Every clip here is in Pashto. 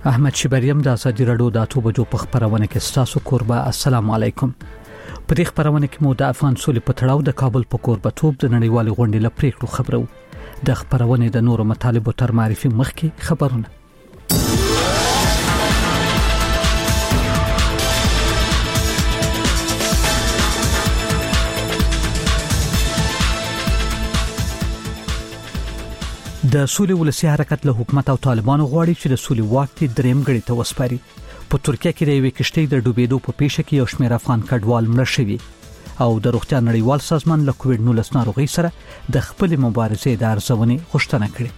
احمد شبریم د ازادي رادیو د 8 بجو په خبرونه کې تاسو قربا السلام علیکم. په دې خبرونه کې مو د افغان سولې په تړاو د کابل په کوربتوب د نړیوال غونډې لپاره خبرو د خبرونه د نورو مطالبو تر معرفي مخکې خبرونه. د سولې ولسی حرکت له حکومت او طالبانو غواړي چې د سولې واک ته دریم غړي ته وسپاري. په ترکیه کې د یوې کشتۍ د ډوبېدو په پیښه کې یو شمېر افغان کډوال مړه شوي او د روغتیا نړیوال سازمان له کووډ-19 ناروغۍ سره د خپل مبارزې د ارزونې غوښتنه کړې.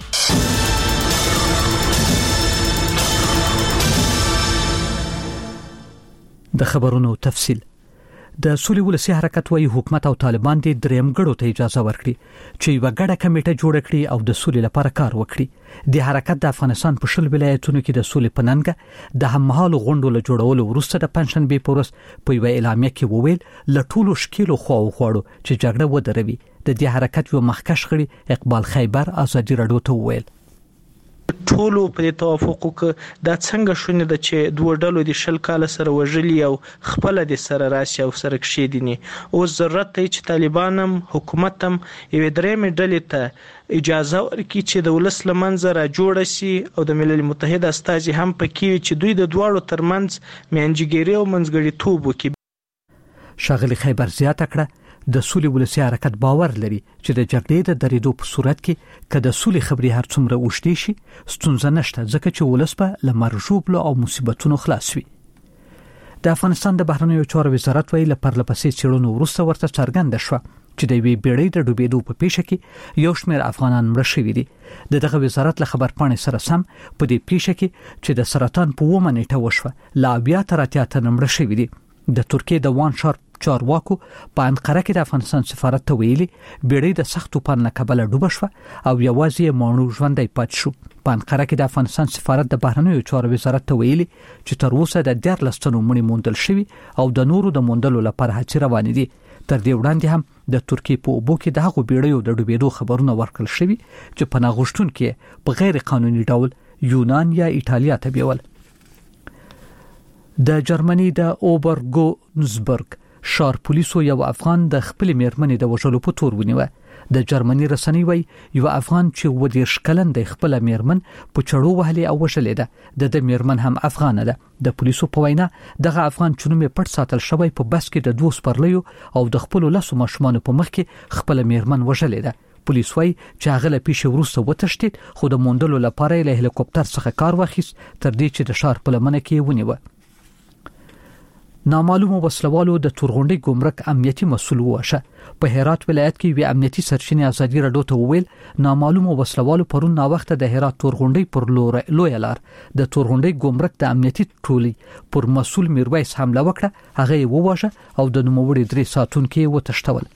د خبرونو تفصیل. د سولې ولسی حرکت وايي حکومت او طالبان د دریم غړو ته اجازه ورکړي چې یو غړه کمیټه جوړ کړي او د سولې لپاره کار وکړي. د حرکت د افغانستان په شل ولایتونو کې د سولې پننګ د هممهالو غونډو له جوړولو وروسته د پنځشنبه په ورځ په یو اعلامیه کې وویل له ټولو شکیلو خواو خوړو چې جګړه ودروي. د دې حرکت یو مخکښ غړي اقبال خیبر ازادي رادیو ته وویل ټولو په توافق د څنګه شونه د چې دوه ډلو د شل کال سره وژلي او خپل د سره راشي او سره کشیدنی او ضرورت ته چې طالبانم حکومتم یو درېم ډلې ته اجازه ورکړي چې د ولس لمنځه را جوړ شي او د ملل متحد استازي هم پکې چې دوی د دواړو ترمنځ میانجیګری او منځګړیتوب وکړي. شاغلی خیبر زیاته کړه د سولې ولسی حرکت باور لري چې د جګړې د درېدو په صورت کې کله سولې خبري هر څومره وشتي شي ستونزه نشته ځکه چې ولس په لمرجوب او مصیبتونو خلاص وي. د افغانستان د بهرنیو چارو وزارت ویل پرلپسې چیرونو وروسته ورته څرګنده شو چې د وی بیړۍ د ډوبېدو په پیښه کې یو شمېر افغانان مړه شوي دي. دغه وزارت له خبرپاڼې سره سم په دې پیښه کې چې د سرطان په ومه نیټه وشوه لا بیا تر اتیا مړه شوي دي. د ترکیه د وان چارواکو په انقره کې د افغانستان سفارت ته ویلي بیړۍ د سخت طوفان نه کبله ډوبه شوه او یوازې مانو ژوندۍ پاتې شو. په انقره کې د افغانستان سفارت د بهرنیو چارو وزارت ته ویلي چې تر اوسه د 14 تنو مړي موندل شوي او د نورو د موندلو لپاره هڅې روانې دي. تر دې وړاندې هم د ترکیه په اوبو کې د هغو بیړیو د ډوبېدو خبرونه ورکړل شوي چې پناه غوښتونکي په غیر قانوني ډول یونان یا ایټالیا ته بیول. د جرمني د اوبرګونزبرګ شار پولیسو یو افغان د خپل میرمنې د وژلو په تور ونیوه. د جرمني رسنۍ وایي یو افغان چې و دې شکلن د خپل میرمن په چړو وهلې او وژلې ده. د میرمن هم افغانه ده. د پولیسو په وینا دغه افغان چې نوم پټ ساتل شوی په بس کې د 2 سپرلیو او د خپل لاسو ماشومان په مخ کې خپل میرمن وژلې ده. پولیس وایي چې هغه له پیښې وروسته وتښتید خو د موندلو لپاره له هلیکوپټر څخه کار واخیست تر دې چې د شار په لمنه کې ونیوه. نامعلومو وسلوالو د تورغونډي ګمرک امنیتي مسؤل وشه. په هرات ولایت کې وی امنیتي سرچینې ازادي رادیو ته وویل نامعلومو وسلوالو پرون نا وخت د هرات تورغونډي پر لوی لار د تورغونډي ګمرک د امنیتي ټولي پر مسؤل میرویس حمله وکړه. هغه یې وواژه او د نوموړي 3 ساتونکو وتښتول.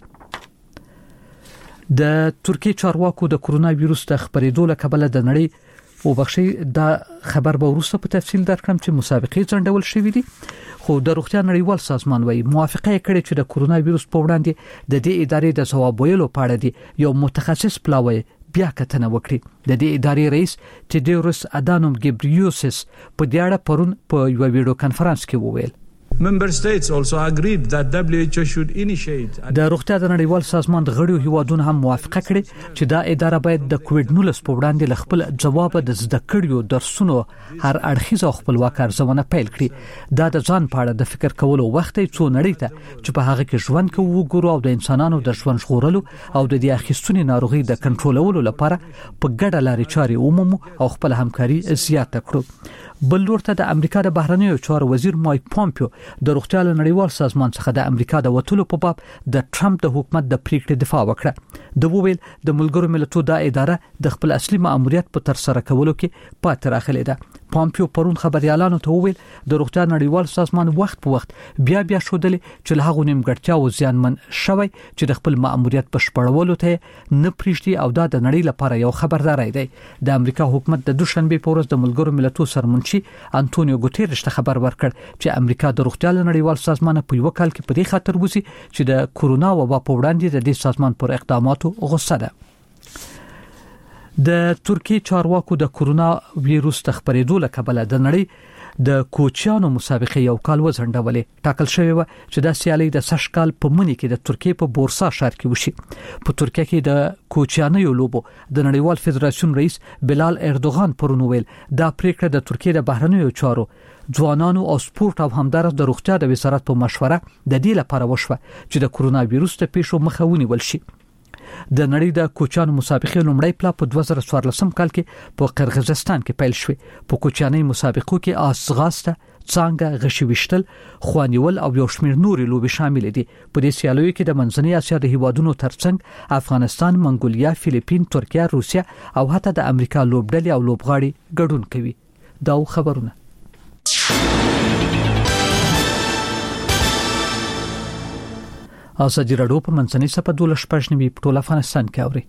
د ترکیه چارواکو د کرونا وایروس د خبرېدو له کبله د نړۍ او بخشي دا خبر به وروسته په تفصیل درکړم چې مسابقې ځنډول شوې دي. خو د روغتیا نړیوال سازمان وايي موافقه کړې چې د کرونا وایروس په وړاندې د دې ادارې د ځواب ویلو په اړه دی یو متخصص پلاوی بیا کتنه وکړي. د دې ادارې رئیس تیدروس ادانوم ګبریوسس په دې اړه پرون په یو ویډیو کانفرنس کې وویل Member states also agreed that WHO should initiate. د روغتیا د نړیوال سازمان د غړیو هیوادونو هم موافقه کړې چې دا اداره باید د کووډ-19 په وړاندې ل خپل جواب د زده کړیو درسونو هر اړخیزه خپلواک ارزونه پیل کړي. دا د ځان په اړه د فکر کولو وخت څو نړۍ ته چې په هغه کې ژوند کوو ګورو او د انسانانو د ژوند ژغورلو او د دې اخیستونې ناروغي د کنټرولولو لپاره په ګډه لارې چارې ومومو او خپل همکاري زیاته کړو. بل لورته د امریکا د بهرنیو چارو وزیر مایک پومپیو د روغتیا نړیوال سازمان څخه د امریکا د وټولو په باب د ټرمپ د حکومت د پریکړې دفاع وکړه. د وویل د ملګرو ملتونو د اداره د خپل اصلي مأموریت په تر سره کولو کې پاتې راغلې ده. پومپیو پرون خبريالانو ته وویل د روغتیا نړیوال سازمان وخت په وخت بیا شودلې چې له هغو نیمګړتیاو زیانمن شوی چې د خپل مأموریت بشپړولو ته نه پریږدي او دا د نړۍ لپاره یو خبرداري دی. د امریکا حکومت د دوشنبه په ورځ د ملګرو ملتونو سرمنشي انټونیو ګوتيريش ته خبر ورکړ چې امریکا د روغتیا نړیوال سازمان په یو کال کې په دې خاطر وځي چې د کورونا وبا په وړاندې د دې سازمان پر اقداماتو غوسه ده. د ترکیه چارواکو د کورونا وایروس خپرېدو له کبله د نړۍ د کوچیانو مسابقه یو کال وځنډولې. ټاکل شوی و چې د سیالي د سشکال په منی کې د ترکیه په بورسا ښار کې وشي. په ترکیه کې د کوچیانو لوبو د نړیوال فدراسیون رئیس بلال اردوغان پرون ویل دا پریکړه د ترکیه د بهرنیو چارو ځوانانو او سپورت او همدارس د روغتیا د وزارت په مشوره د دې لپاره وشوه چې د کورونا وایروس د پیښو مخه ونیول شي. د نړۍ د کوچیانو مسابقې لومړی پلا په 2014 کال کې په قرغیزستان کې پیل شوه. په کوچیاني مسابقو کې آسغاسته، څنګه غشي وشتل، خوانیول او یو شمېر نورې لوبې شامل دي. په دې سیالیو کې د منځنۍ اسیا د هیوادونو ترڅنګ افغانستان، منګولیا، فلیپین، ترکیه، روسیا او حتی د امریکا لوبډلې او لوبغاړي ګډون کوي. دا خبرونه ازادي راډیو په منځنۍ صفحه 12 په ټول افغانستان کې اوري.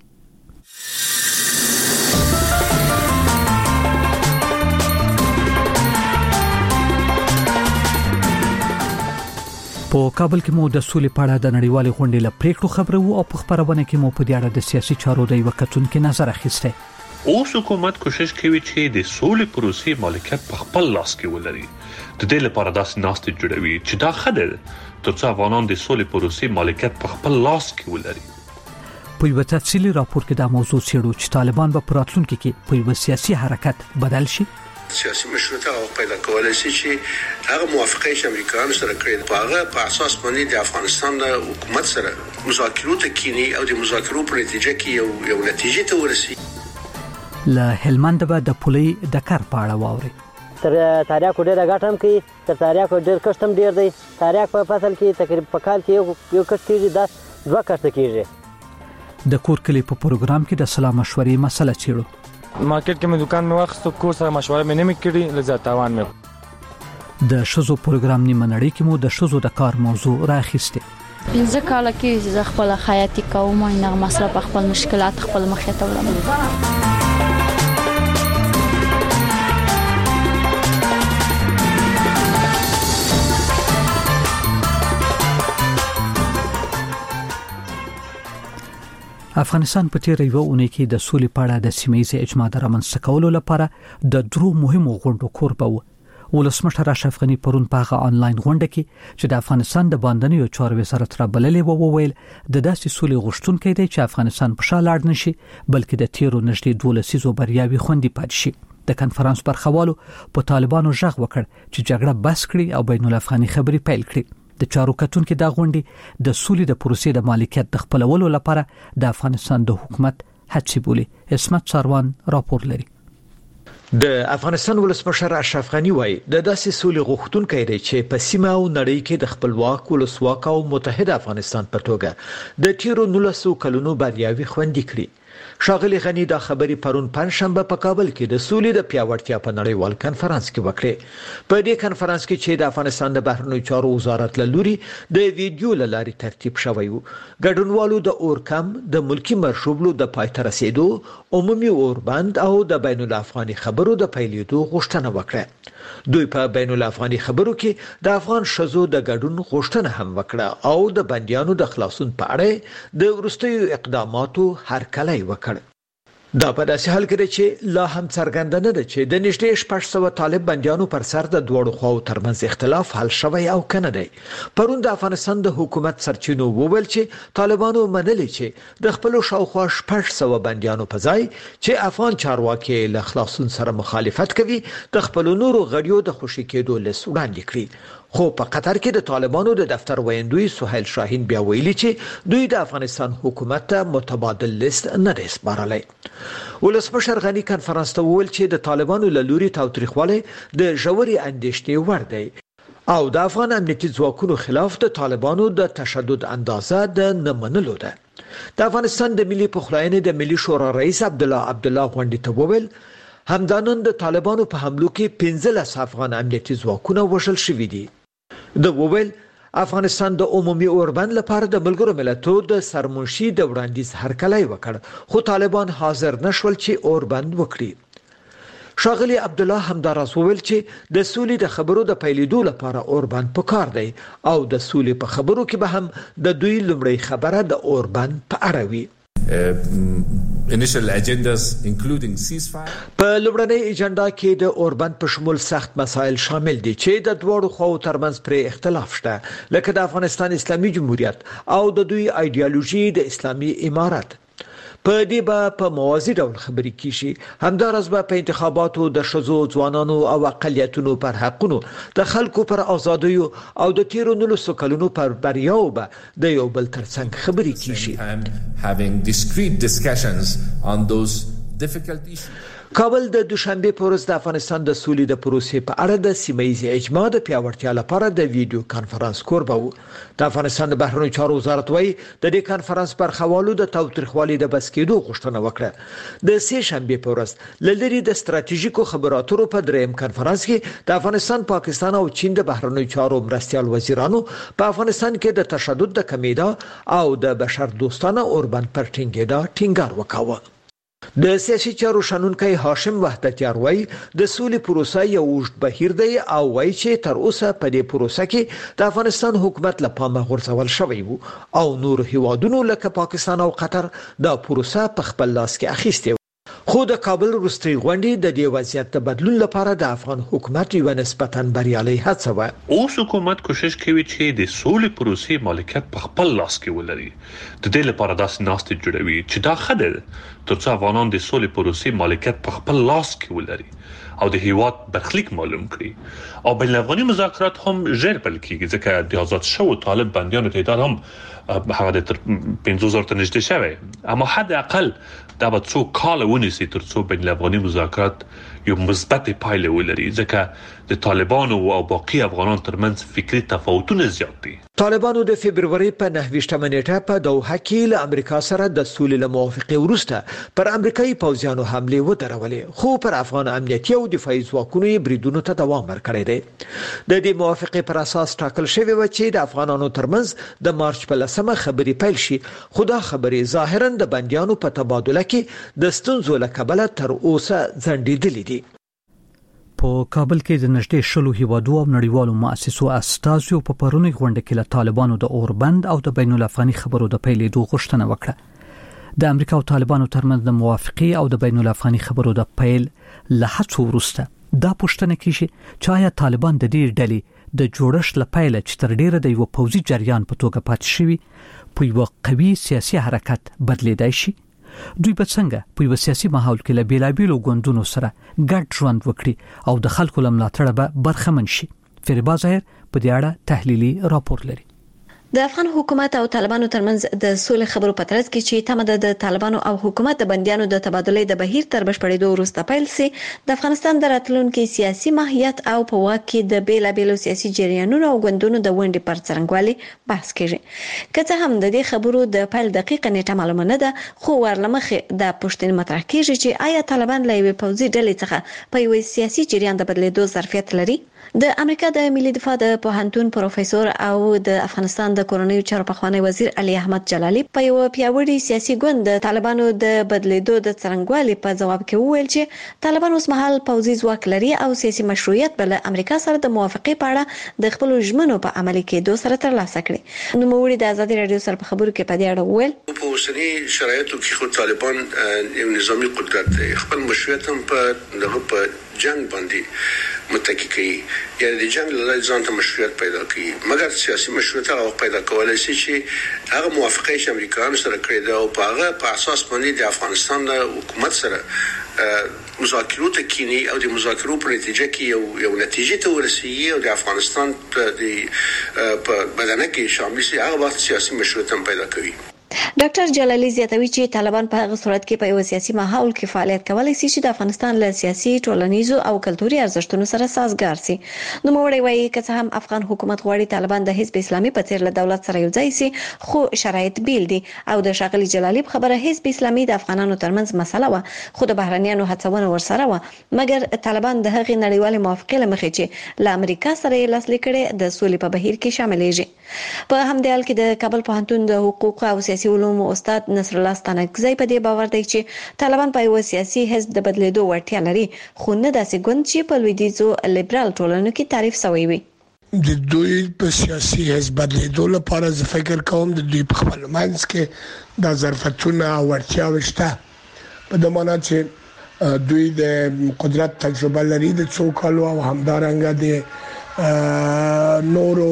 په کابل کې مو د سولې په اړه د نړیوالې غونډې له پریکړو خبرو او په خبرونه کې مو په دې اړه د سیاسي چارو د یو کتونکو نظر اخیسته. اوس حکومت کوشش کوي چې د سولې پروسې مالکیت په خپل لاس کې ولري. د دې لپاره داسې ناستې جوړوي چې دا خدای ترڅو افغانان د سولې پروسې مالکیت په خپل لاس کې ولري. په یو تفصیلي راپور کې دا موضوع څېړو چې طالبان به په راتلونکي کې په یو سیاسي حرکت بدل شي. سیاسي مشروطه او پیدا کولای شي چې هغه موافقه چې امریکایانو سره کړې په هغه په اساس باندې د افغانستان د حکومت سره مذاکرات کینی او د مذاکرو په نتیجه کې یو نتیجه ته ورسي. له هلمند به د پولې د کار پاړه واوري. تر تاریاکو ډېر غټم کې تر تاریاکو ډېر کشتم ډېر دی. تاریاک په فصل کې تقریبا په کال کې یو کشت کېږي، دا 2 کشت کېږي. د کور کلی په پروګرام کې د سلام مشورې مسله چیړو. مارکیټ کې مې دکان مې واخیستو، کور سره مشوره مې نه کړې، لږ تاوان مې. د شزو پروګرام نیمه نړۍ کې مو د شزو د کار موضوع راخیسته. 15 کال کې ز خپل حیاتي کوم نه مسله په خپل مشکلات خپل مخې ته وړم. افغانستان په تیر یو اونۍ کې د سولې په اړه د سیمه‌ییز اجماع د رامنځته کولو لپاره د درو مهمو غونډو کوربه و. ولسمشر اشرف غنی پرون په آنلاین غونډه کې چې د افغانستان د باندنیو چارو وزارت را بللې وویل د داسې سولې غوښتونکو دی چې افغانستان په شا لاړ نشي بلکې د تیرو نږدې 12 بریاوي خوندي پاتې شي. د کنفرانس برخوالو په طالبانو ژغ وکړ چې جګړه بس کړي او بین الافغاني خبرې پیل کړي. د چارو کتونکو د غونډې د سولې د پروسې د مالکیت د خپلولو لپاره د افغانستان د حکومت هڅې بولي. اسمت ساروان راپور لري. د افغانستان ولسمشر اشرف غنی وایي د داسې سولې غوښتونکو دی چې په سیمه او نړۍ کې د خپلواک ولسواک او متحد افغانستان په توګه د تیرو 19 کلونو بریاوي خوندي کړي. ښاغلي غنی دا خبرې پرون پنځشنبه په کابل کې د سولې د پیاوړتیا په نړیوال کنفرانس کې وکړې. په دې کنفرانس کې چې د افغانستان د بهرنیو چارو وزارت له لوري د ویډیو له لارې ترتیب شوی و، ګډونوالو د اورکم د ملکی مرشوبلو د پای ته رسیدو، عمومي اوربند او د بین الافغاني خبرو د پیلېدو غوښتنه وکړه. دوی په بین الافغاني خبرو کې د افغان شذو د ګډون غوښتنه هم وکړه او د بنديانو د خلاصون په اړه د ورستیو اقداماتو هرکلی وکړ. دا په داسې حال کې چې لا هم څرګنده نه ده چې د نږدې 600 طالب بنديانو پر سر د دوړو خواو ترمنځ اختلاف حل شوی او کنه دی. پرون د افغانستان د حکومت سرچینو وویل چې طالبانو منلي چې د خپل شاوخوا 600 بنديانو په ځای چې افغان چارواکي له خلاصون سره مخالفت کوي د خپل نورو غړیو د خوشي کېدو لس وړاندې کړی. خو په قطر کې د طالبانو د دفتر ویندوی سهیل شاهین بیا ویلي چې دوی د افغانستان حکومت ته متبادل لیست نه دی سپارلی. ولسمشر غنی کنفرانس ته وویل چې د طالبانو له لوري تاوتریخوالی د ژورې اندېښنې وړ دی او د افغان امنیتي ځواکونو خلاف د طالبانو د تشدد اندازه د نه منلو ده. د افغانستان د ملي پخلاینې د ملي شورا رئیس عبدالله غونډې ته وویل همدانن د طالبانو په حملو کې 15 افغان امنیتي ځواکونه وژل شوي دي. د وویل افغانستان د عمومي اوربند لپاره د ملګرو ملتونو د سرمنشي د وړاندیز هرکلی وکړ خو طالبان حاضر نشول چې اوربند وکړي. ښاغلي عبدالله همداراز وویل چې د سولې د خبرو د پیلېدو لپاره اوربند پکار دی او د سولې په خبرو کې به هم د دوی لومړی خبره د اوربند په اړه وي. initial agendas including ceasefire. په لومړنۍ ایجنډا کې د اوربند په شمول سخت مسایل شامل دي چې د دوړو خواو ترمنځ پر اختلاف شته، لکه د افغانستان اسلامي جمهوریت او د دوی ایدئولوژي د اسلامي امارت. په دې به په موازی ډول خبرې کیږي. همدارس به په انتخاباتو د شذو ځوانانو او اقلیتونو پر حقونو، د خلکو پر ازادیو او د تیرو 19 کلونو پر بریاو به د یو بل ترڅنګ خبرې کیږي. Having discrete discussions on those difficult issues. کابل د دوشنبه په ورځ د افغانستان د سولې د پروسې په اړه د سیمه‌یز اجماع د پیاوړتیا لپاره د ویډیو کانفرنس کوربه و. د افغانستان د بهرنیو چارو وزارت وايي د دې کانفرنس پر خوالو د تاوتریخوالي د بس کېدو غوښتنه وکړه. د سه شنبه په ورځ لری د ستراتیژیکو خبراتو په دریم کانفرنس کې د افغانستان، پاکستان او چین د بهرنیو چارو مرستيال وزیرانو په افغانستان کې د تشدد د کمیدا او د بشر دوستانه اوربند پر ټینګېدا ټینګار وکاوه. د سیاسي چارو شنونکي هاشم وحدتیار وايي د سولې پروسه یو اوږد بهیر دی او وايي چې تر اوسه په دې پروسه کې د افغانستان حکومت له پامه غورځول شوی وو او نور هیوادونو لکه پاکستان او قطر د پروسه په خپل لاس کې اخیسته. خو د کابل وروستۍ غونډې د دې وضعیت د بدلون لپاره د افغان حکومت یو نسبتاً بریالي هڅه و. اوس حکومت کوشش کوي چې د سولې پروسې مالکیت په خپل لاس کې ولري. د دې لپاره داسې ناستې جوړوي چې دا خدای ترڅو افغانان د سولې پروسې مالکیت په خپل لاس کې ولري او د هیواد برخلیک معلوم کړي. او بین الافغاني مذاکرات هم ژر پیل کیږي ځکه د آزاد شوو طالب بندیانو تعداد هم هغه تر 50,000 ته نږدې شوی. اما حد اقل دا به څو کال ونیسي ترڅو بین الافغاني مذاکرات یو مثبت پایله ولري ځکه د طالبانو او باقي افغانانو ترمنځ فکری تفاوتونه زیات دي. طالبانو د فبرवरी په 9 نیټه په دوحه کې له امریکا سره د سولې له موافقې وروسته پر امریکایي پوځیانو حمله ودرولې، خو پر افغان امنیتي او دفاعي ځواکونو بریدونو ته دوام ورکړی دی. د دې موافقې پر اساس ټاکل شوی و چې د افغانانو ترمنځ د مارچ په 10مه خبرې پیل شي، خو دا خبرې ظاهرا د بنديانو په تبادله کې د ستونزو له کبله تر اوسه ځنډېدلې دي. په کابل کې د نږدې شلو هیوادو او نړیوالو مؤسسو استازو په پرونی غونډه کې له طالبانو د اوربند او د بین الافغاني خبرو د پیلېدو غوښتنه وکړه. د امریکا او طالبانو ترمنځ د موافقې او د بین الافغاني خبرو د پیل له هڅو وروسته دا پوښتنه کیږي چې آیا طالبان د دې ډلې د جوړښت لپاره چې تر ډیره د یو پوځي جریان په توګه پاتې شوی په یو قوي سیاسي حرکت بدلیدای شي؟ دوی به څنګه په یو سیاسي ماحول کې له بیلابیلو ګوندونو سره ګډ ژوند وکړي او د خلکو له ملاتړه به برخمن شي؟ فریبا ظاهر په دې اړه تحلیلي راپور لري. د افغان حکومت او طالبانو ترمنځ د سولې خبرو په ترڅ کې چې تمه د طالبانو او حکومت د بنديانو د تبادلې د بهیر تر بشپړېدو وروسته پیل سي، د افغانستان د راتلونکي سیاسي ماهیت او په واک کې د بیلابیلو سیاسي جریانونو او ګوندونو د ونډې پر څرنګوالي بحث کیږي. که څه هم د دې خبرو د پیل دقیقه نیټه معلومه نه ده، خو ورلمخې د پوښتنې مطرح کیږي چې آیا طالبان له یوې پوځي ډلې څخه په یوې سیاسي جریان د بدلېدو ظرفیت لري؟ د امریکا د ملي دفاع د پوهنتون پروفیسور او د افغانستان د کورنیو چارو پخوانی وزیر علي احمد جلالي په یو پیاوړي سیاسي ګوند د طالبانو د بدلیدو د څرنګوالي په جواب کې وویل چې طالبان اوس مهال پوځي ځواک لري او سیاسي مشروعیت بل امریکا سره د موافقې په اړه د خپل ژمنو په عملي کېدو سره ترلاسه کړي. نو موږ د ازادي رادیو سره په خبرو کې په دې اړه وویل په اوسنی شرایطو کې خو طالبان یو نظامی قدرت دی، خپل مشروعیت هم په جنگ باندې متکی کوي، یعنی د جنگ له لارې ځان ته مشروعیت پیدا کوي، مګر سیاسي مشروعیت هغه پیدا کولای شي چې هغه موافقه چې امریکایانو سره کړې ده او په هغه په اساس باندې د افغانستان حکومت سره مذاکرات کینی او د مذاکرو په نتیجه کې یو نتیجه ته ورسیږي او د افغانستان په بدنه کې شامل شي، هغه وخت سیاسي مشروعیت هم پیدا کوي. ډاکټر جلالي زیاتوي چې طالبان په هغه صورت کې په یو سیاسي ماحول کې فعالیت کولای شي چې د افغانستان له سیاسي، ټولنیزو او کلتوري ارزښتونو سره سازګار شي. نو موږ وایي که څه هم افغان حکومت غواړي طالبان د حزب اسلامي په څیر له دولت سره یوځای شي، خو شرایط بیل دي او د شاغلي جلالي په خبره حزب اسلامي د افغانانو ترمنځ مسله و، خو د بهرنیانو هڅونه ورسره و، مګر طالبان د هغې نړیوالې موافقې له مخې چې له امریکا سره یې لاسلیک کړي د سولې په بهیر کې شاملېږي. په همدې حال کې د کابل پوهنتون د حقوق او سیاسي علومو استاد نصر الله ستانکزی په دې باور دی چې طالبان په یو سیاسي حزب د بدلیدو وړتیا لري، خو نه داسې ګوند چې په لویدیځو لیبرال ټولنو کې تعریف شوی وي. د دوی په سیاسي حزب بدلیدو لپاره زه فکر کوم د دوی په خپل منځ کې د ظرفتونه او وړتیاوې شته په دمانه چې دوی د قدرت تجربه لري د څو کالو او همدارنګه د نورو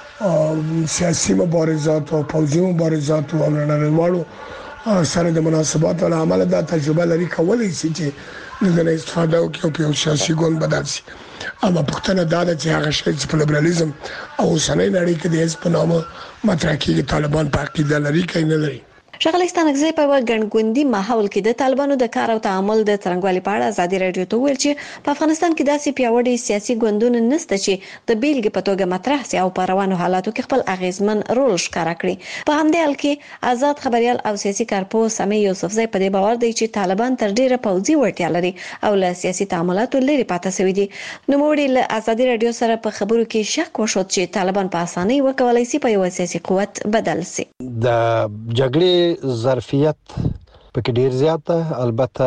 سیاسي مبارزات او پوځي مبارزات او نړیوالو سره د مناسبات له عمله د تجربه لري کولای شي چې د استفاده وکړي په سیاسي ګوند بدل شي. اما پښتنه دا چې هغه شی چې په لیبرالیزم او سنۍ نړۍ کې د حزب نامه مطرح کیږي طالبان په عقیده لري کې نه لري. شغلستان غزي په ګڼګوندي ماحول کې د طالبانو د کار او تعامل د څرنګوالي په اړه ازادي رادیو ته ویل چې په افغانستان کې داسې پیاوړي سیاسي ګوندونه نشته چې د بیلګې په توګه مطرح سي او په روانو حالاتو کې خپل اغیزمن رول ښکارا کړي. په همدې حال کې آزاد خبريال او سیاسي کارپوه سامي یوسفزئی په دې باور دی چې طالبان تر ډیره پوځي وړتیا لري او له سیاسي تعاملاتو لري پاتې شوی دي. نو موږ له ازادي رادیو سره په خبرو کې شک وشو چې طالبان په اسانۍ وکولای شي په یو سیاسي قوت بدل شي. د جګړې ظرفیت پکې ډیر زیاته، البته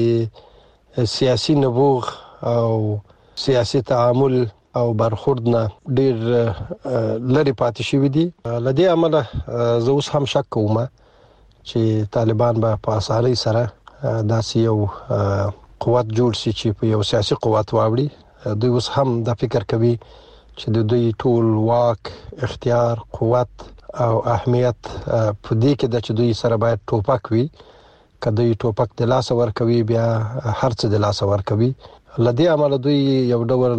د سیاسي نبوغ او سیاسي تعامل او برخورد نه ډیر لري پاتې شوی دي. لدې عمله زه اوس هم شک کوم چې طالبان به په اسانۍ سره داسې یو قوت جوړ شي چې په یو سیاسي قوت واوړي. دوی اوس هم د فکر کوي چې د دوی ټول واک، اختیار، قوت او اهمیت په دې کې د چې دوی سره باید ټوپک وي. کله دوی ټوپک د لاس ورکوي بیا هر څه د لاس ورکوي. لدې عمل دوی یو ډول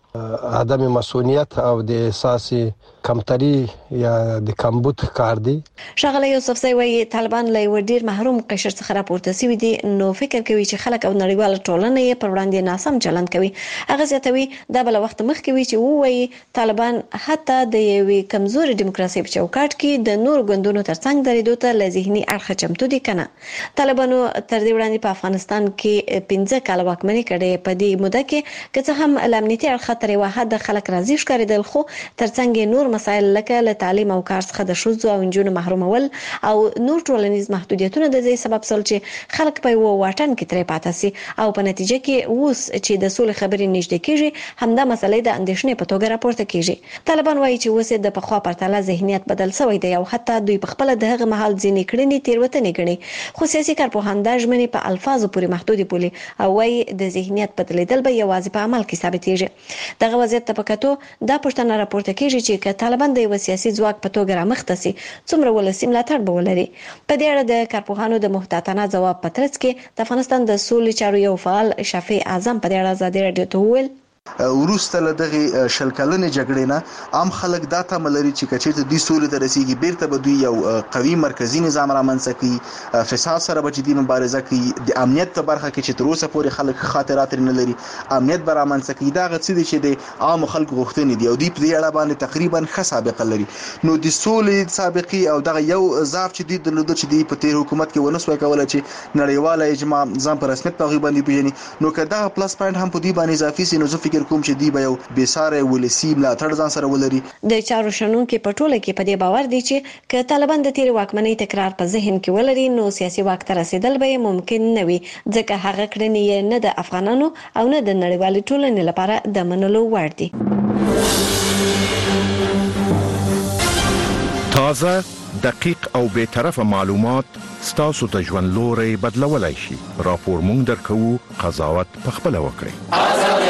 له عدم مسؤلیت او د احساسي کمتري یا د کمبود کار دی. شغله یوسفزئی وایي طالبان له ډیر محروم قشر څخه راپورته شوی دي، نو فکر کوي چې خلک او نړیواله ټولنه یې پر وړاندې ناسم چلند کوي. هغه زیاتوي دا بل وخت مخکې وی چې وایي طالبان حتی د یوې کمزوري دیموکراسي په چوکاټ کې د نور ګوندونو ترڅنګ درېدو ته له ذهني اړخه چمتو دي کنه. طالبانو تر دې وړاندې په افغانستان کې 15 کال واکمني کړې. په دې موده کې که څه هم امنیتي اړخ تر یو حد خلک راضي ښکارېدل، خو ترڅنګ نور مسایل لکه له تعلیم او کار څخه د شوزو او انجونو محرومول او نور ټولنیز محدودیتونه د دې سبب شول چې خلک په یو واټن کې ترې پاتې سي او په نتیجه کې اوس چې د سولې خبرې نږدې کیږي همدا مسلې د اندېښنې په توګه راپورته کیږي. طالبان وایي چې اوس د پخوا پرتله ذهنیت بدل شوی دی او حتی دوی په خپل د هغه مهال ځینې کړنې تیروتنې ګڼي، خو سیاسي کارپوهان دا ژمنې په الفاظو پورې محدودې بولي او وایي د ذهنیت بدلیدل به یوازې په عمل کې ثابتېږي. دغه وضعیت ته په کتو دا پوښتنه راپورته کیږي چې که طالبان د یو سیاسي ځواک په توګه رامخته سي څومره ولسي ملاتړ به ولري. په دې اړه د کارپوهانو د محتاطانه ځواب په ترڅ کې د افغانستان د سولې چارو یو فعال شفیع اعظم په دې اړه ازادي رادیو ته وویل ورسته له دغه شلکلنې جګړې نه عام خلک دا تمه لري چې کچېرته د سولې ته رسیدي بیرته به دوی یو قوي مرکزی نظام رامنځته کړي، فساد سره به جدي مبارزه کوي، د امنیت په برخه کې چې تر اوسه پورې خلک خاطرات نه لري امنیت به رامنځته کړي. دا غڅ دي چې د عام خلکو غوښتنې دي او دوی په دې اړه باندې تقریبا ښه سابقه لري. نو د سولې سابقې او دغه یو ضعف چې دوی درلوده چې دوی په تیر حکومت کې ونه سوی کولای چې نړیواله اجماع ځان په رسمیت په غوښتنې پیژني، نو که دا پلس پوینټ هم په دې باندې اضافي سي نو زه فکر کوم چې دی به یو بېساره ولسی ملاتړ ځان سره ولري. د چارو شنونکو په ټوله کې په دې باور دي چې که طالبان د تیر واکمنۍ تکرار په ذهن کې ولري نو سیاسي واک ته رسیدل به ممکن نه وي، ځکه هغه کړنې نه د افغانانو او نه د نړیوالې ټولنې لپاره د منلو وړ دي. تازه، دقیق او بے طرفه معلومات ستاسو ته ژوند لوري بدلولای شي. راپور مونږ درکو، قضاوت په خپل وکړئ.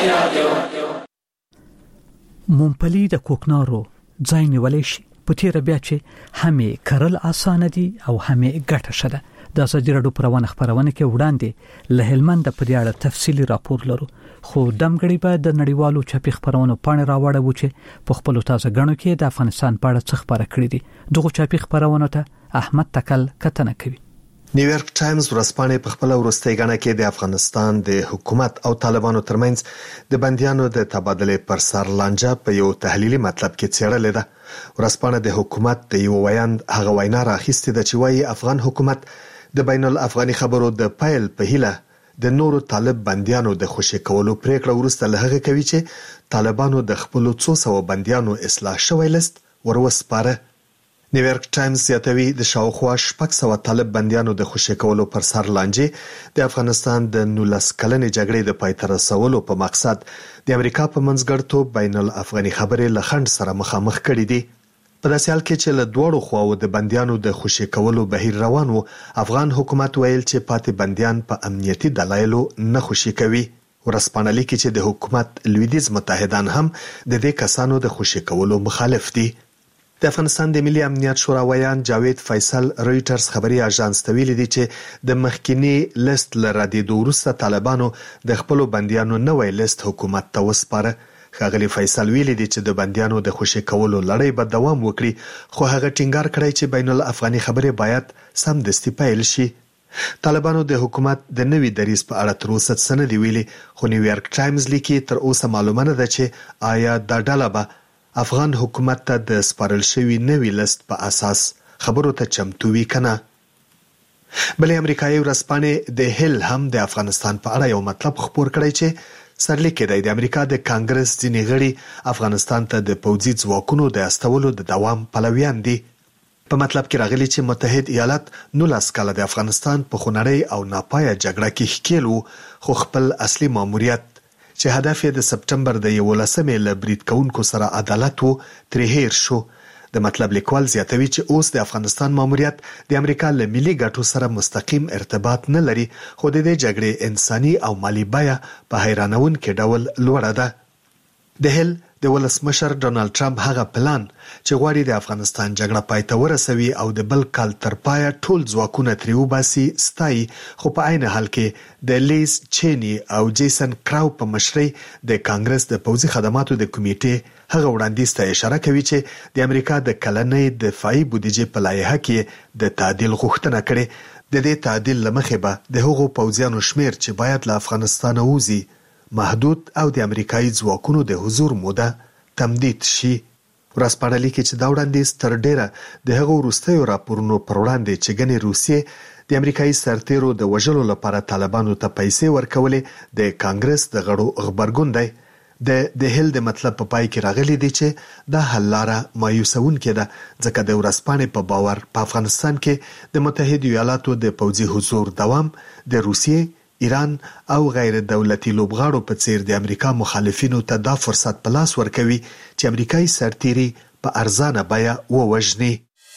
مونپلی د کوکنارو ځای نیولای شي. په تیر بیا چې همې کرل اسانه دي او همې ګټه شده. د ازادي رادیو پروانه خبرونه کې وړاندې له هلمند په دې اړه تفصیلی راپور لرو، خو دمګړی به د نړیوالو چاپی خبرونو پاڼې راوړو چې په خپل تازه غنو کې د افغانستان په اړه څه خبره کړې دي. دغه چاپی خبرونه ته احمد تکل کتنه کوي. نیویارک ټایمز ورځپاڼه په خپل ورستۍ غنه کې د افغانستان د حکومت او طالبانو ترمنځ د بنديانو د تبادله پر سر لانجه په یو تحلیلي مطلب کې څېړلې ده. ورځپاڼه د حکومت د یو ویاند هغه وینا راخیستې ده چې وايي افغان حکومت د بین الافغاني خبرو د پایل په هیله د نورو طالب بنديانو د خوشی کولو پریکړه ورسته لهغه کوي چې طالبانو د خپل 200 بنديانو اصلاح شوی لست وروسپاره. نیویارک ټایمز زیاتوي د شاوخوا 600 طالب بنديانو د خوشی کولو پر سر لانجې د افغانستان د 19 کلنې جګړې د پای ته رسولو په مقصد د امریکا په منځګړیتوب بین الافغاني خبرې له خنډ سره مخامخ کړي دي. په داسې حال کې چې له دوړو خواو د بنديانو د خوشي کولو بهیر روان وو، افغان حکومت ویل چې پاتې بنديان په امنیتي دلایلو نه خوشي کوي. ورسپانه لیکي چې د حکومت لویدیز متحدان هم د دې کسانو د خوشي کولو مخالف دي. د افغانستان د ملي امنیت شورا ویان جاوید فیصل رويټرز خبري اژانس ته ویلي دي چې د مخکینی لیست لره د وروسته طالبانو د خپل بنديانو نوې لیست حکومت ته وسپاره. خاغلی فیصل ویلي دي چې د بنديانو د خوشي کولو لړۍ به دوام وکړي، خو هغه ټینګار کړی چې بین الافغاني خبرې باید سمدستي پیل شي. طالبانو د حکومت د نوي دریځ په اړه تر اوسه څه نه دی ویلي، خو نیویارک ټایمز لیکي تر اوسه معلومه نه ده چې آیا دا ډله به افغان حکومت ته د سپارل شوی نوي لیست په اساس خبرو ته چمتو وي کنه. بلې امریکایي ورځپاڼې د هیل هم د افغانستان په اړه یو مطلب خبر کړی چې سرلیک دی د امریکا د کانګرس ځینې غړي افغانستان ته د پوځي ځواکونو د استولو د دوام پلویان دي. په مطلب کې راغلي چې متحد ایالات 19 کاله د افغانستان په خونړۍ او ناپایه جګړه کې ښکیل وو، خو خپل اصلي ماموریت چې هدف یې د سپټمبر د 11مې له برید کوونکو سره عدالت وو ترې هیر شو. د مطلب لیکوال زیاتوي چې اوس د افغانستان ماموریت د امریکا له ملي ګټو سره مستقیم ارتباط نه لري، خو د دې جګړې انساني او مالی بیه په حیرانونکي ډول لوړه ده. د هیل د ولسمشر ډونالد ټرمپ هغه پلان چې غواړي د افغانستان جګړه پای ته ورسوي او د بل کال تر پایه ټول ځواکونه ترې وباسي ستایي، خو په عین حال کې د لیز چینی او جیسن کراو په مشرۍ د کانګرس د پوځي خدماتو د کمیټې هغه وړاندیز ته اشاره کوي چې د امریکا د کلنۍ دفاعي بودیجې په لایحه کې د تعدیل غوښتنه کړې. د دې تعدیل لمخې به د هغو پوځیانو شمیر چې باید له افغانستان ووزي محدود او د امریکایي ځواکونو د حضور موده تمدید شي. ورځپاڼه لیکي چې دا وړاندیز تر ډیره د هغو وروستیو راپورونو پر وړاندې چې ګڼې روسیې د امریکایي سرتیرو د وژلو لپاره طالبانو ته پیسې ورکولې د کانګرس د غړو خبرګون دی. د هیل د مطلب په پای کې راغلي دي چې دا حل لاره مایوسونکې ده، ځکه د ورځپاڼې په باور په افغانستان کې د متحده ایالاتو د پوځي حضور دوام د روسیې، ایران او غیر دولتي لوبغاړو په څیر د امریکا مخالفینو ته دا فرصت په لاس ورکوي چې امریکایي سرتیري په ارزانه بیه ووژني.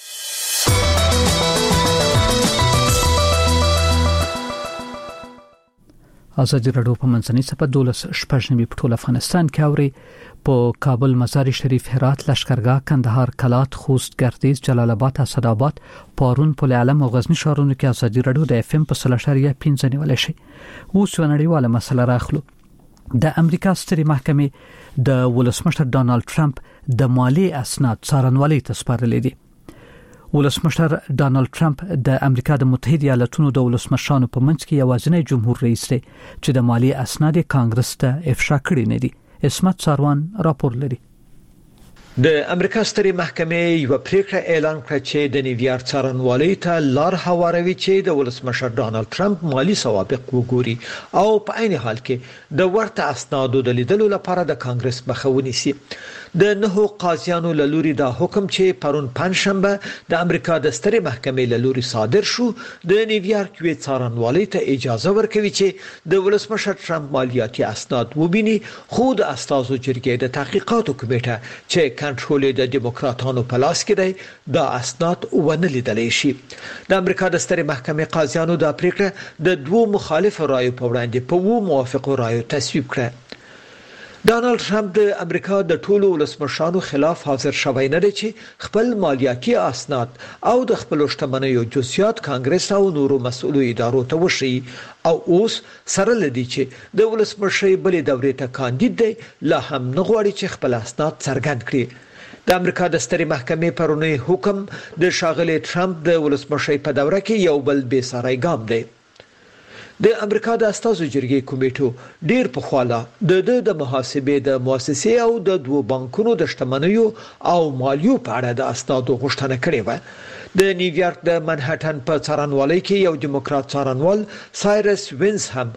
ازادي راډیو په منځنۍ صفحه 12 په ټول افغانستان کې اوري په کابل، مزار شریف، هرات، لشکرګاه، کندهار، کلات، خوست، گردیز، جلال آباد، اسدآباد، پارون، پل علم او غزنی ښارونو کې ازادي راډیو د FM په 3.5 نیول شي. اوس ونړیواله مسله راخلو. د امریکا سترې محکمې د ولسمشر ډانلډ ټرمپ د مالی اسناد څارنوالۍ ته سپارلې دي. ولسمشر ډانلډ ټرمپ د امریکا د متحده ایالاتونو د ولسمشرانو په منځ کې یوازینی جمهور رئیس دی چې د مالی اسناد کانګرس ته افشا کړی نه دي. اسمت ساروان راپور لري. د امریکا سترې محکمې یو پریکړه اعلان کړه چې د نیویارک څارنوالۍ ته لار هواروي چې د ولسمشر ډانلډ ټرمپ مالی سوابق وګوري او په عین حال کې د ورته اسنادو د لیدلو لپاره د کانګرس مخه ونیسي. د 9 قاضیانو له لوري دا حکم چې پرون پنځشنبه د امریکا د سترې محکمې له لوري صادر شو د نیویارک وی څارنوالۍ ته اجازه ورکوي چې د ولسمشر ټرمپ مالیاتي اسناد وبیني، خو د استازو جرګې د تحقیقاتو کمیټه چې کنټرول د دیموکراتانو په لاس کې دی دا اسناد ونه لیدلی شي. د امریکا د سترې محکمې قاضیانو دا پریکړه د 2 مخالف رایو په وړاندې په 2 موافقو رایو تصویب کړه. ډانلډ ټرمپ د امریکا د ټولو ولسمشرانو خلاف حاضر شوی نه دی چې خپل مالیاتي اسناد او د خپل شتمنیو جزئیات کانګرس او نورو مسؤلو ادارو ته وشي او اوس سره لدی چې د ولسمشرۍ بلې دورې ته کاندید دی لا هم نه غواړي چې خپل اسناد څرګند کړي. د امریکا د سترې محکمې پرونی حکم د شاغلي ټرمپ د ولسمشرۍ په دوره کې یو بل بې ساري ګام دی. د امریکا د استازو جرګې کمیټو ډیر په خواله د محاسبې د مؤسسې او د 2 بانکونو د شتمنیو او مالیو په اړه د اسنادو غوښتنه کړې و. د نیویارک د منهټن په څارنوالۍ کې یو دیموکرات څارنوال سایرس وینز هم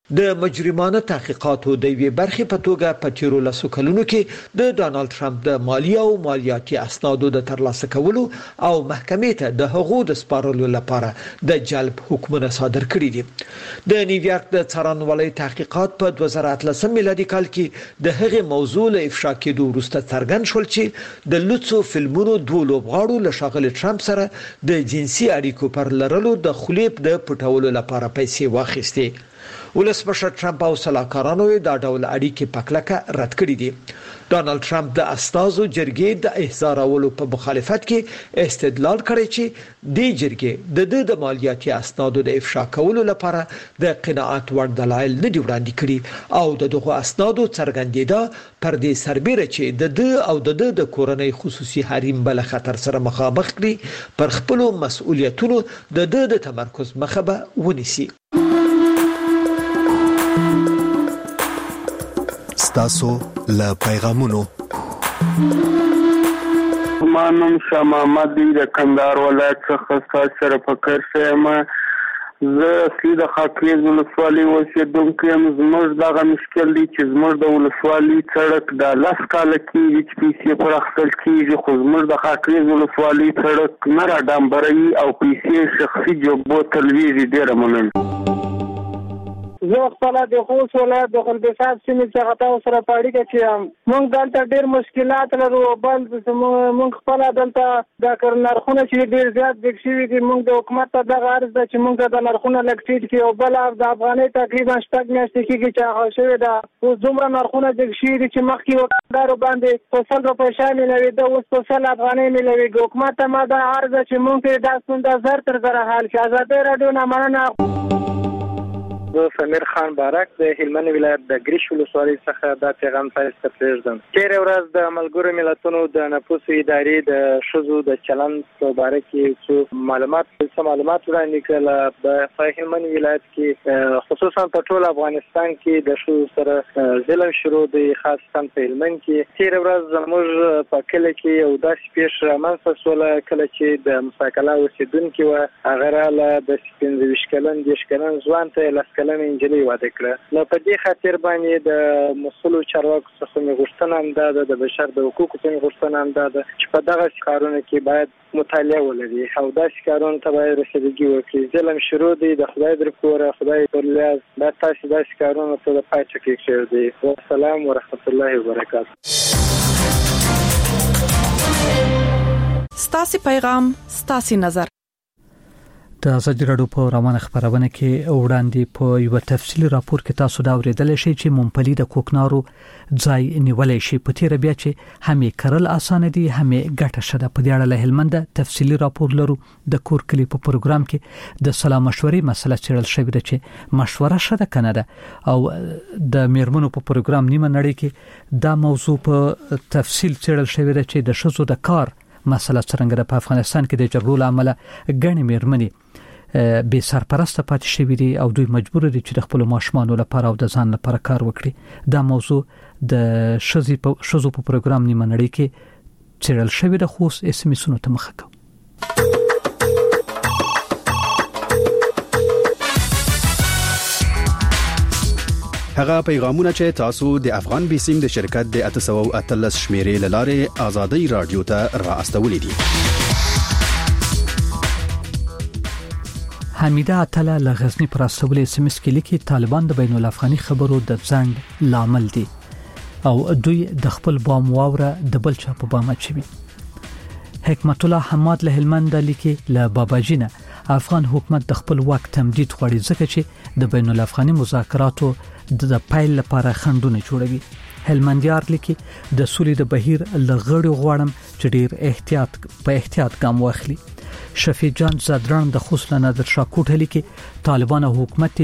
د مجرمانه تحقیقاتو د وی برخې په توګه په تیرو لسو کلونو کې د ډانلډ ټرمپ د مالیه او مالیاتي اسنادو د ترلاسه کولو او محکمې ته د حقوقو د سپارلو لپاره د جلب حکمونه صادر کړي دي د نیویارک د څارنوالۍ تحقیقات په 2013 میلادي کال کې د هغې موضوع له افشا کېدو وروسته څرګند شول چې د لوڅو فلمونو دوه لوبغاړو له ښاغلي ټرمپ سره د جنسي اړیکو پر لرلو د خلیب د پټولو لپاره پیسې واخیستې ولسمشر ټرمپ او سلاکارانو دا ډول اړیکې پکلکه رد کړې دي ډانلډ ټرمپ د استازو جرګې د احضارولو په مخالفت کې استدلال کړی چې د جرګې د مالیاتي اسنادو د افشا کولو لپاره د قناعت وړ دلایل نه دی وړاندې کړي او دغه اسنادو څرګندېدا پر دې سربېره چې د د کورنۍ خصوصي حریم بل خطر سره مخامخ کړي پر خپل مسؤلیتونو د تمرکز مخه به ونیسي ستاسو له پیغامونو ما نوم شاه محمد د کندهار ولایت څخه سره فکر شوم زه اصلي د خاکریز ولسوالۍ اوسېدونکی یم زموږ دغه مشکل دی چې زموږ د ولسوالۍ سړک د 10 کاله کېږي چې پیسې پر اخیستل کېږي خو زموږ د خاکریز ولسوالۍ سړک نه را ډامبروي او پیسې شخصي جوبو ته لویږي ډېره مننه زه خپل د خوست ولایت د خلبسات سیمې څخه تاسو سره پاړی کې موږ دلته ډېر مشکلات لرو بل موږ خپل دلته د نرخونه چې ډېر زیات دي چې موږ د حکومت ته د غرض د چې موږ د نرخونه لکټیټ کې او بل د افغاني تقریبا 8 میاشتې کې چې هغه شوی دا اوس دومره نرخونه د شي چې مخکې وکړو باندې 100 روپۍ شامل وي د اوس 100 افغاني ملوي حکومت ته ما د عرض چې موږ د 10000 تر زره حال کې آزادۍ رادیو نه مننه زه سمیر خان بارک د هلمند ولایت د ګریش ولسوالۍ څخه د پیغام تاسو ته پرېږدم. تېره ورځ د ملګرو ملتونو د نفوسو ادارې د ښځو د چلند په باره کې څو معلومات وړاندې کړل. په هلمند ولایت کې خصوصا په ټول افغانستان کې د ښځو سره ظلم شروع دی، خاصتا په هلمند کې. تېره ورځ زموږ په کلي کې یو داسې پیښه رامنځته شوله کله چې د مساکله اوسېدونکي وه هغه راله د 15 کلن 10 کلن ځوان ته کلمه انجلۍ واده کړه. نو په دې خاطر باندې د مسؤلو چارواکو څخه مې غوښتنه هم ده د بشر د حقوقو څخه غوښتنه هم ده چې په دغه کارونو کې باید مطالعه ولري او داسې کارونو ته باید رسیدګي وکړي. ظلم شروع دی، د خدای در کوره خدای پر لیاز دا تاسو داسې کارونو ته د پای ټکی کړی دی. والسلام ورحمت الله وبرکاته. ستاسو پیغام ستاسو نظر. د ازادي راډیو په روانه خبرونه کې وړاندې په یو تفصیلی راپور کې تاسو دا اوریدل شي چې ممپلی د کوکنارو ځای نیولای شي په تیر بیا چې همې کرل اسانه دي همې ګټه شده. په دې اړه له هلمند تفصیلی راپور لرو. د کور کلی په پروګرام کې د سلام مشورې مسله چیرل شوې ده چې مشوره شده کنه ده او د میرمنو په پروګرام نیمه نړۍ کې دا موضوع په تفصیل چیرل شوې ده چې د شذو د کار مسله څنګه په افغانستان کې د جګړو لامل غني میرمنې به سرپرسته پاتې شوې دي او دوی مجبور دي چې د خپل ماشومانو لپاره او د ځان لپاره کار وکړي. دا موضوع د شذو په پروګرام نیمه نړۍ کې چیرل شوې ده. خو اس ام اسونو ته مخه کو هغه پیغامونه چې تاسو د افغان بیسیم د شرکت د 813 شمیرې لاره آزادۍ رادیو ته را استولې دي. حمیده اتله لغزنی پر استول اس ام اس کې لیکي طالبان د بین الافغاني خبرو د ځنډ لامل دي او دوی د خپل بام واوره د بل چا په بام اچوي. حکمت الله حماد له هلمند لیکي له باباجینه افغان حکومت د خپل واک تمدید غواړي ځکه چې د بین الافغاني مذاکراتو د پایل لپاره خندونه جوړوي. هلمندیار لیکي د سولې د بهیر لغړی غواړم چې ډیر احتیاط ګام واخلي. شفیع جان زدران د خوست نادر شاکوټ لیکي طالبان او حکومت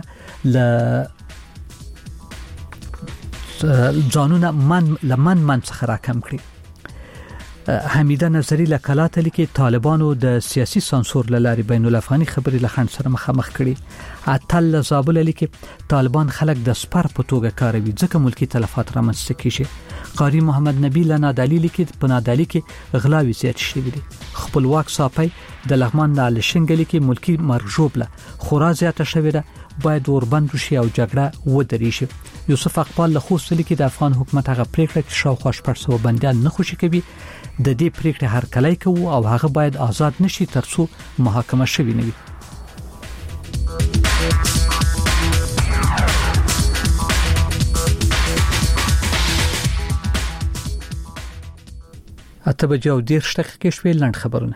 ځانونه من څخه راکم کړي. حمیده نظری لکلات لیکي طالبانو د سیاسي سانسور لاري بین الافغاني خبري لخند سره مخامخ کړي. عتل زابل لیکي طالبان خلک د سپر په توګه کاروي ځکه ملکی تلفات رامنځته کیږي. قاری محمد نبی لنادالی لیکي په نادالی کې غلاوي زیات شوي دي. خپلواک صاپي د لغمان د لشنګلی کې ملکی مرجوبله خورا زیاته شوې ده. باید وربند شي او جګړه ودرېږي. یوسف اقبال له خوست لیکي د افغان حکومت هغه پریکړه چې شاوخوا 800 بندیان نه خوشي کوي د دې پریکړې هرکلی کوي او هغه باید آزاد نشي ترڅو محاکمه شوی نه وي. اته بجې او 10 دقیقې شوې. لاند خبرونه.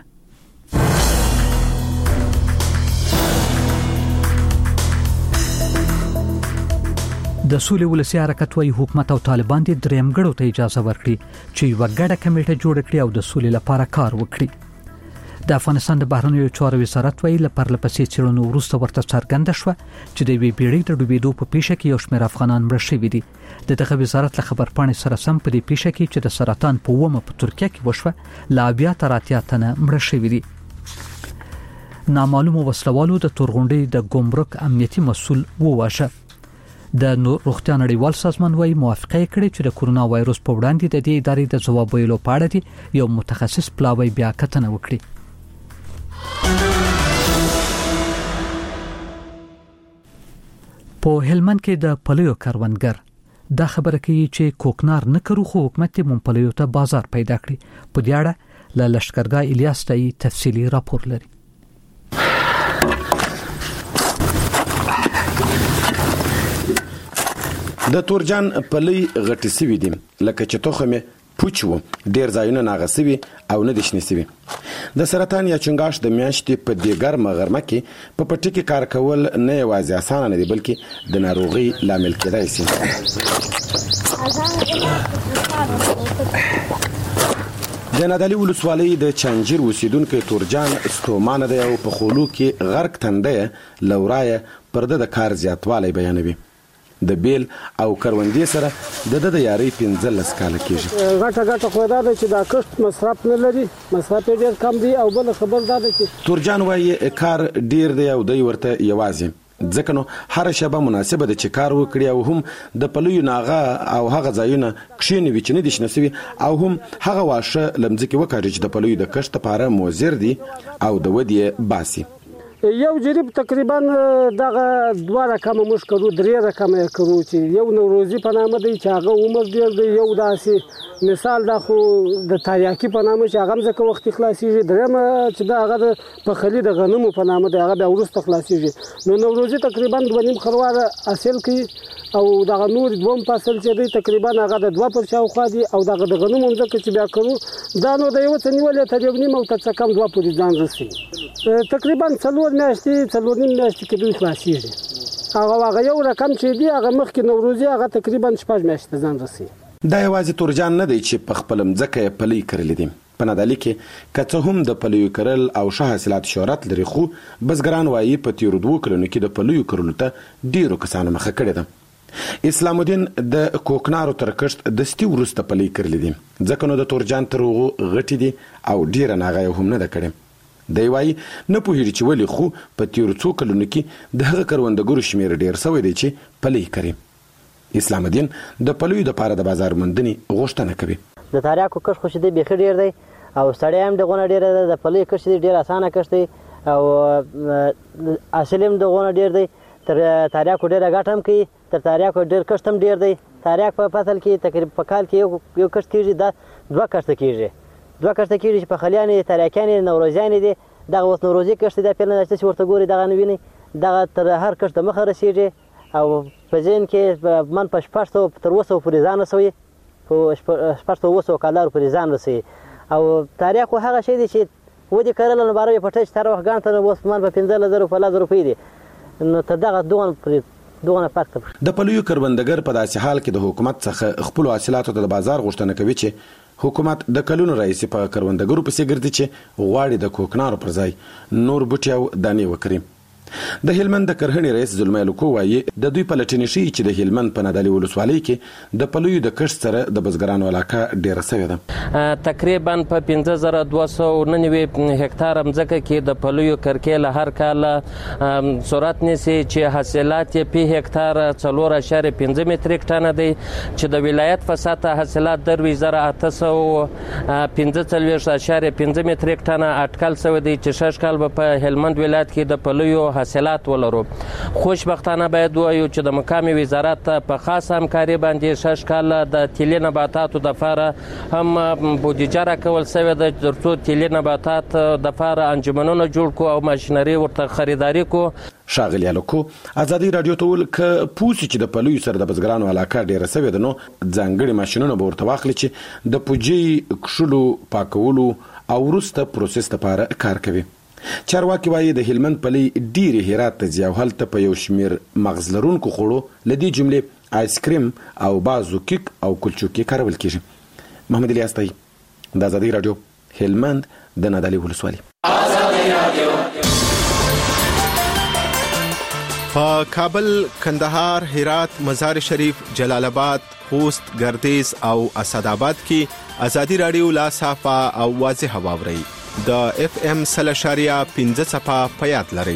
د سولې ولسی حرکت وايي حکومت او طالبان د درېمګړو ته اجازه ورکړي چې یو ګډه کمیټه جوړ کړي او د سولې لپاره کار وکړي. د افغانستان د بهرنیو چارو وزارت وايي لپاره لپسې چیرونو وروسته ورته څرګنده شو چې د وی بیړۍ د ډوبېدو په پیښه کې یو شمېر افغانان مړ شوي دي. دغه وزارت له خبرپاڼې سره سم په دې پیښه کې چې د سرطان په ومه په ترکیه کې وشوه لا بیا تر 80 تنه مړ شوي دي. نامعلوم وسلوالو د تورغونډې د ګمرک امنیتي مسؤل وواژه. د روغتیا نړیوال سازمان وايي موافقه کړې چې د کورونا وایروس په وړاندې د دې ادارې د ځواب ویلو په اړه یو متخصص پلاوی بیا کتنه وکړي. په هلمند کې د پلیو کاروانګر دا خبره کوي چې کوکنار نه کړو خو حکومت مونپلیو ته بازار پیدا کړی. په دې اړه له لشکرګاه الیاس تای تفصیلی راپور لري. د تورجان پلی غټي سوي دي لکه چې توخمه پوچو ډیر ځایونه ناغسوي او نه دشني سوي. د سرطان یا چنګاش د میاشتې په دیګر مغرمه کې په پټي کې کار کول نه یوازې اسانه نه دي بلکې د ناروغي لامل کېدای شي. د نادعلي ولسوالۍ د چنجیر اوسیدونکو تورجان ستومانه دی او په خولو کې غرق تنده لورایه پرده د کار زیاتوالی بیانوي. د بیل او کروندې سره د یاري 15 کال کېږي. غټه خو دا چې دا کښت مصرف نه لري، مصرف ډېر کم دی او بل خبر دا ده چې تورجان وايي کار ډېر دی او دوی ورته یوازې ځکه نو هر شبه مناسبه ده چې کار وکړي او هم د پلیو ناغه او هغه ځایونه کښینې وي چې نه دي شنسوي او هم هغه واشه لمځکې وکړي چې د پلیو د کښت لپاره موزر دي او د ودې باسي. یو جریب تقریبا دغه 2 رقم موږ کړو 3 رقم کړو چې یو نوروزی په نامه دی چې هغه عمر ډیر دی. یو داسې مثال دا خو د تاریاکی په نامه چې هغه ځکه وخت خلاصيږي. درېم چې دا هغه په خلی د غنمو په نامه دی هغه د ورسته خلاصيږي. نو نوروزی تقریبا 2.5 خرواره حاصل کوي او دغه نور دوم فصل چې دی تقریبا هغه د 2 پر شاوخوا دی او دغه د غنمو ځکه چې بیا کړو دا نو د یو څه نیولې تر 1.5 او تر کم 2 پر ځان رسي. تقریبا 4 میاشتې کې دوی خلاصيږي. هغه یو رقم چې دی هغه مخکې نوروزی هغه تقریبا 6 میاشتې ځان رسي. دا یوازې تورجان نه دی چې په خپل مځکه پلی کړل دي. په نادعلي کې کڅه هم د پلیو کرل او شه حاصلات شهرت لري خو بزګران وايي په تیر 2 کلونو کې د پلیو کرلو ته ډیرو کسانو مخه کړې ده. اسلام الدین د کوکنارو تر کښت د ستی ورسته پلی کړل دي ځکه نو د تورجان تروغو غټي دي او ډیر ناغه هم نه ده کړې. دی وايي نه پوهیږي چې ولې خو په تیر 2 کلونو کې د هغه کروندګرو شمیر ډیر سوی دی چې پلی کوي. اسلام الدین د پلیو د لپاره د بازار موندنې غوښتنه کوي. د تاریاکو کښت خو شته به ډیر دی او سړی هم دغه ډیر دی. د پلی کښت ډیر اسانه کښت دی او اصلیم دغه ډیر دی. تر تاریاکو ډیر غټم کوي، تر تاریاکو ډیر کښت هم ډیر دی. تاریاک په فصل کې تقریبا په کال کې یو کښت کېږي، دا 2 کښت کېږي. 2 کښت کېږي چې په خلیانې تاریاکانې نوروزیانې دي. دغه اوس نوروزي کښت دی په لنه چې ورته ګوري دغه نویني دغه تر هر کښت مخه رسیږي او په ځین کې من په 600 تر 200 پورې ځان رسوي، په 600 کالر پورې ځان رسوي. او تاریخ هغه شی دی چې ودی کړل نو بارو په ټچ تر وخت غانته اوس من په 15000 په 1000 روپۍ دي. نو ته دغه دوغه فاکت د پلیو کروندګر په داسې حال کې د حکومت څخه خپل حاصلاتو د بازار غوښتنه کوي چې حکومت د کلونو رئیس په کروندګرو پسې ګرځي چې غواړي د کوکنارو پر ځای نور بوټي او دانې وکړي. د هلمند د کرهنې رئیس زلمی لوکو وايي د دوی پلټنې شي چې د هلمند په نادعلي ولسوالۍ کې د پلیو د کښت سره د بزګرانو علاقه ډیره سوې ده. تقریبا په 15299 هکتار مځکه کې د پلیو کرکې له هر کال صورت نیسي چې حاصلات په هکتار 4.5 متریک ټن دي چې د ولایت فساد حاصلات 2845.5 متریک ټن اټکل شوی دی چې 6 کال په هلمند ولایت کې د پلیو حاصلات ولرو. خوشبختانه باید وایو چې د مقام وزارت په خاص همکاري باندې شش کال د تیلي نباتاتو د لپاره هم بودیجه راکول شوې ده ترڅو تیلي نباتات د لپاره انجمنونه جوړ کو او ماشینري ورته خریداري کو. شاغلی الکو ازادي رادیو ته ول ک پوسی چې د پلوي سره د بزګرانو علاقه ډیره سوي ده نو ځانګړي ماشينونه به ورته واخلي چې د پوجي کښلو پاکولو او وروسته پروسس لپاره کار کوي. چارواکي وايي د هلمند پلي ډیره هرات ته ځي او هلته په یو شمیر مغز لرونکو خوړو لدی جملې آیس کریم او بازو کیک او کلچوکي کارول کیږي. محمد الیاس طی د ازادي رادیو هلمند د نادعلي ولسوالي. ازادي رادیو په کابل، کندهار، هرات، مزار شریف، جلال آباد، خوست، گردیز او اسداباد کې ازادي رادیو لا صافه او واضح واوري د اف ام 0.15 صفه پیات لري.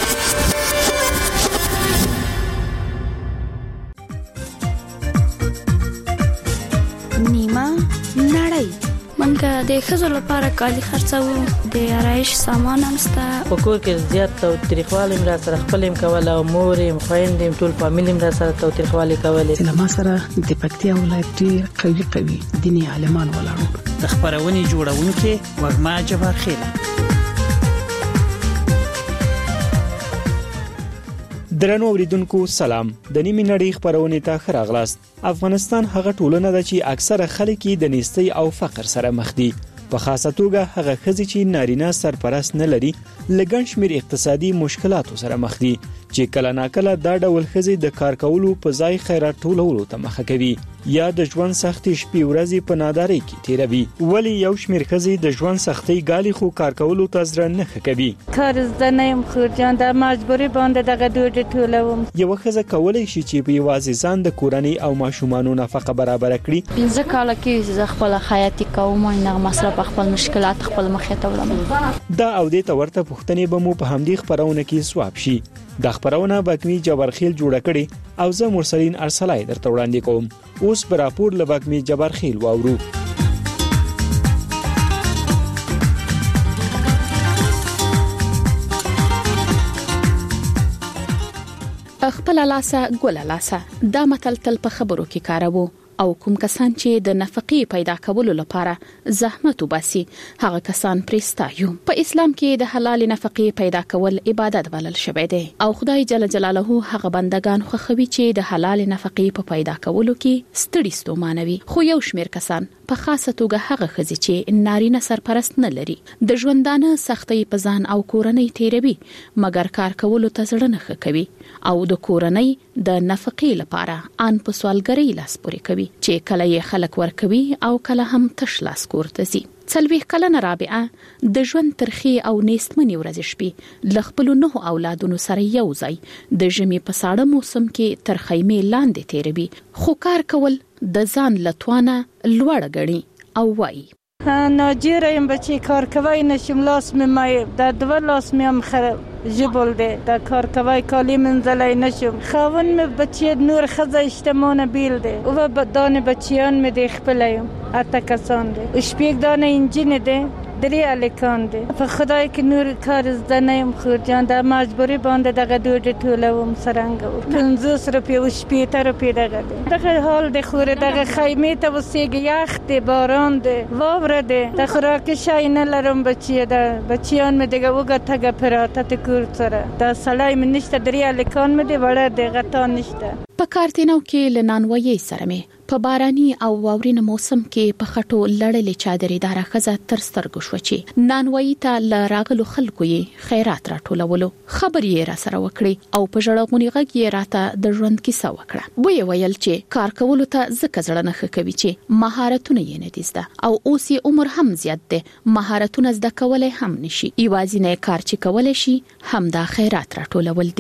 نیمه نړۍ منګه د ښځو لپاره کالي خرڅوو، د آرایش سامان هم شته. په کور کې زیات تاوتریخوالی را سره خپل هم کوله او مور هم خویندې هم ټول فامیل هم را سره تاوتریخوالی کولې. له ما سره د پکتیا ولایت ډېر قوي دیني عالمان ولاړو. د خبرونې جوړونکي وږمه جبار خیل. درنو اوریدونکو سلام. د نیمه نړۍ خبرونه ته خراغلاست. افغانستان هغه ټولنه ده چې اکثره خلک د نیستۍ او فقر سره مخ دي. په خاصه توګه هغه ښځې چې نارینه سرپرست نه لري لګن شمیر اقتصادي مشکلاتو سره مخ دي چې کله ناکله دا ډول ښځې د کار کولو په ځای خیرات ټولولو ته مخه کوي یا د ژوند سختي شپې ورځې په نادارۍ کې تیروي. ولی یو شمیر ښځې د ژوند سختي ګالي خو کار کولو ته زړه نه کوي. کار زده نه یم خو جان د مجبوري باندې دغه ډوډۍ ټولوم. یو ښځه کولای شي چې په یوازې ځان د کورنۍ او ماشومانو نفقه برابر کړي. 15 کال کې زه خپل حیاتي کوم نه مصرف خپل مشکلات خپل مخې ته وړم. دا او د تورته پښتنې به مو په همدې خبرونه کې سواب شي. د خبرونه بګمی جبرخیل جوړه کړي او زه مرسلین ارسلای درته وړاندې کوم. اوس پر راپور له بګمی جبرخیل واورو. خپل لاسه ګل لاسه دا متل تل په خبرو کې کاروو او کوم کسان چې د نفقې پیدا کولو لپاره زحمت وباسي هغه کسان پرستایو. په اسلام کې د حلال نفقې پیدا کول عبادت بلل شوی دی او خدای جل جلاله هغه بندگان خوښوي چې د حلال نفقې په پیدا کولو کې ستړي ستومانوي. خو یو شمیر کسان په خاصه توګه هغه ښځې چې نارینه سرپرست نه لري د ژوندانه سختۍ په ځان او کورنۍ تیروي مګر کار کولو ته زړه نه کوي او د کورنۍ د نفقې لپاره ان په سوالګرۍ لاس پورې کوي چې کله یې خلک ورکوي او کله هم تش لاس کورته ځي. 40 کلنه رابعه د ژوند ترخی او نیستمنې ورځې شپې ل خپل 9 اولادونو سره یو ځای د ژمي په ساړه موسم کې تر خیمې لاندې تیروي خو کار کول د ځان لتوانه لوړ غړي او وایي ناجیره یم بچی کار کوي نشم لاس مې د دوه لاس مې هم خراب جبل ده د کار کوي کالی منزلای نشم خاون مې بچی نور خزه اجتماعونه بیل ده او بدانه بچیان مې د خپلیم اته کسان ده شپږ دانه انجین ده درې الکان ده په خدای کې نور کار زده نه یم خو جان د مجبوري باندې دغه ډوډۍ ټولوم سرنګ 50 روپۍ او 50 روپۍ دغه حال د خوره دغه خیمه ته وسیږي یخ ده باران ده واوره ده د خوراک شای نه لرم بچی ده بچیان مې دغه وګه تګه پراته ته کور سره د سړی مې نشته درې الکان مې دی وړه د غتا نشته. په کارتینو کې لنانوي سره مې په باراني او واورین موسم کې په خټو لړلې چادرې دار خزه تر سترګو شو چې نانوي ته لراغلو خلکو یې خیرات راټولولو خبر یې را سره وکړي او په جړغونی غږ یې راته د ژوند کیسه وکړه. وی ویل چې کار کولو ته ځکه ځړه نه کوي چې مهارتونه یې نه دي زده او اوس یې عمر هم زیات دی مهارتونه زده کولای هم نشي یوازینی کار چې کولای شي هم د خیرات راټولول دي.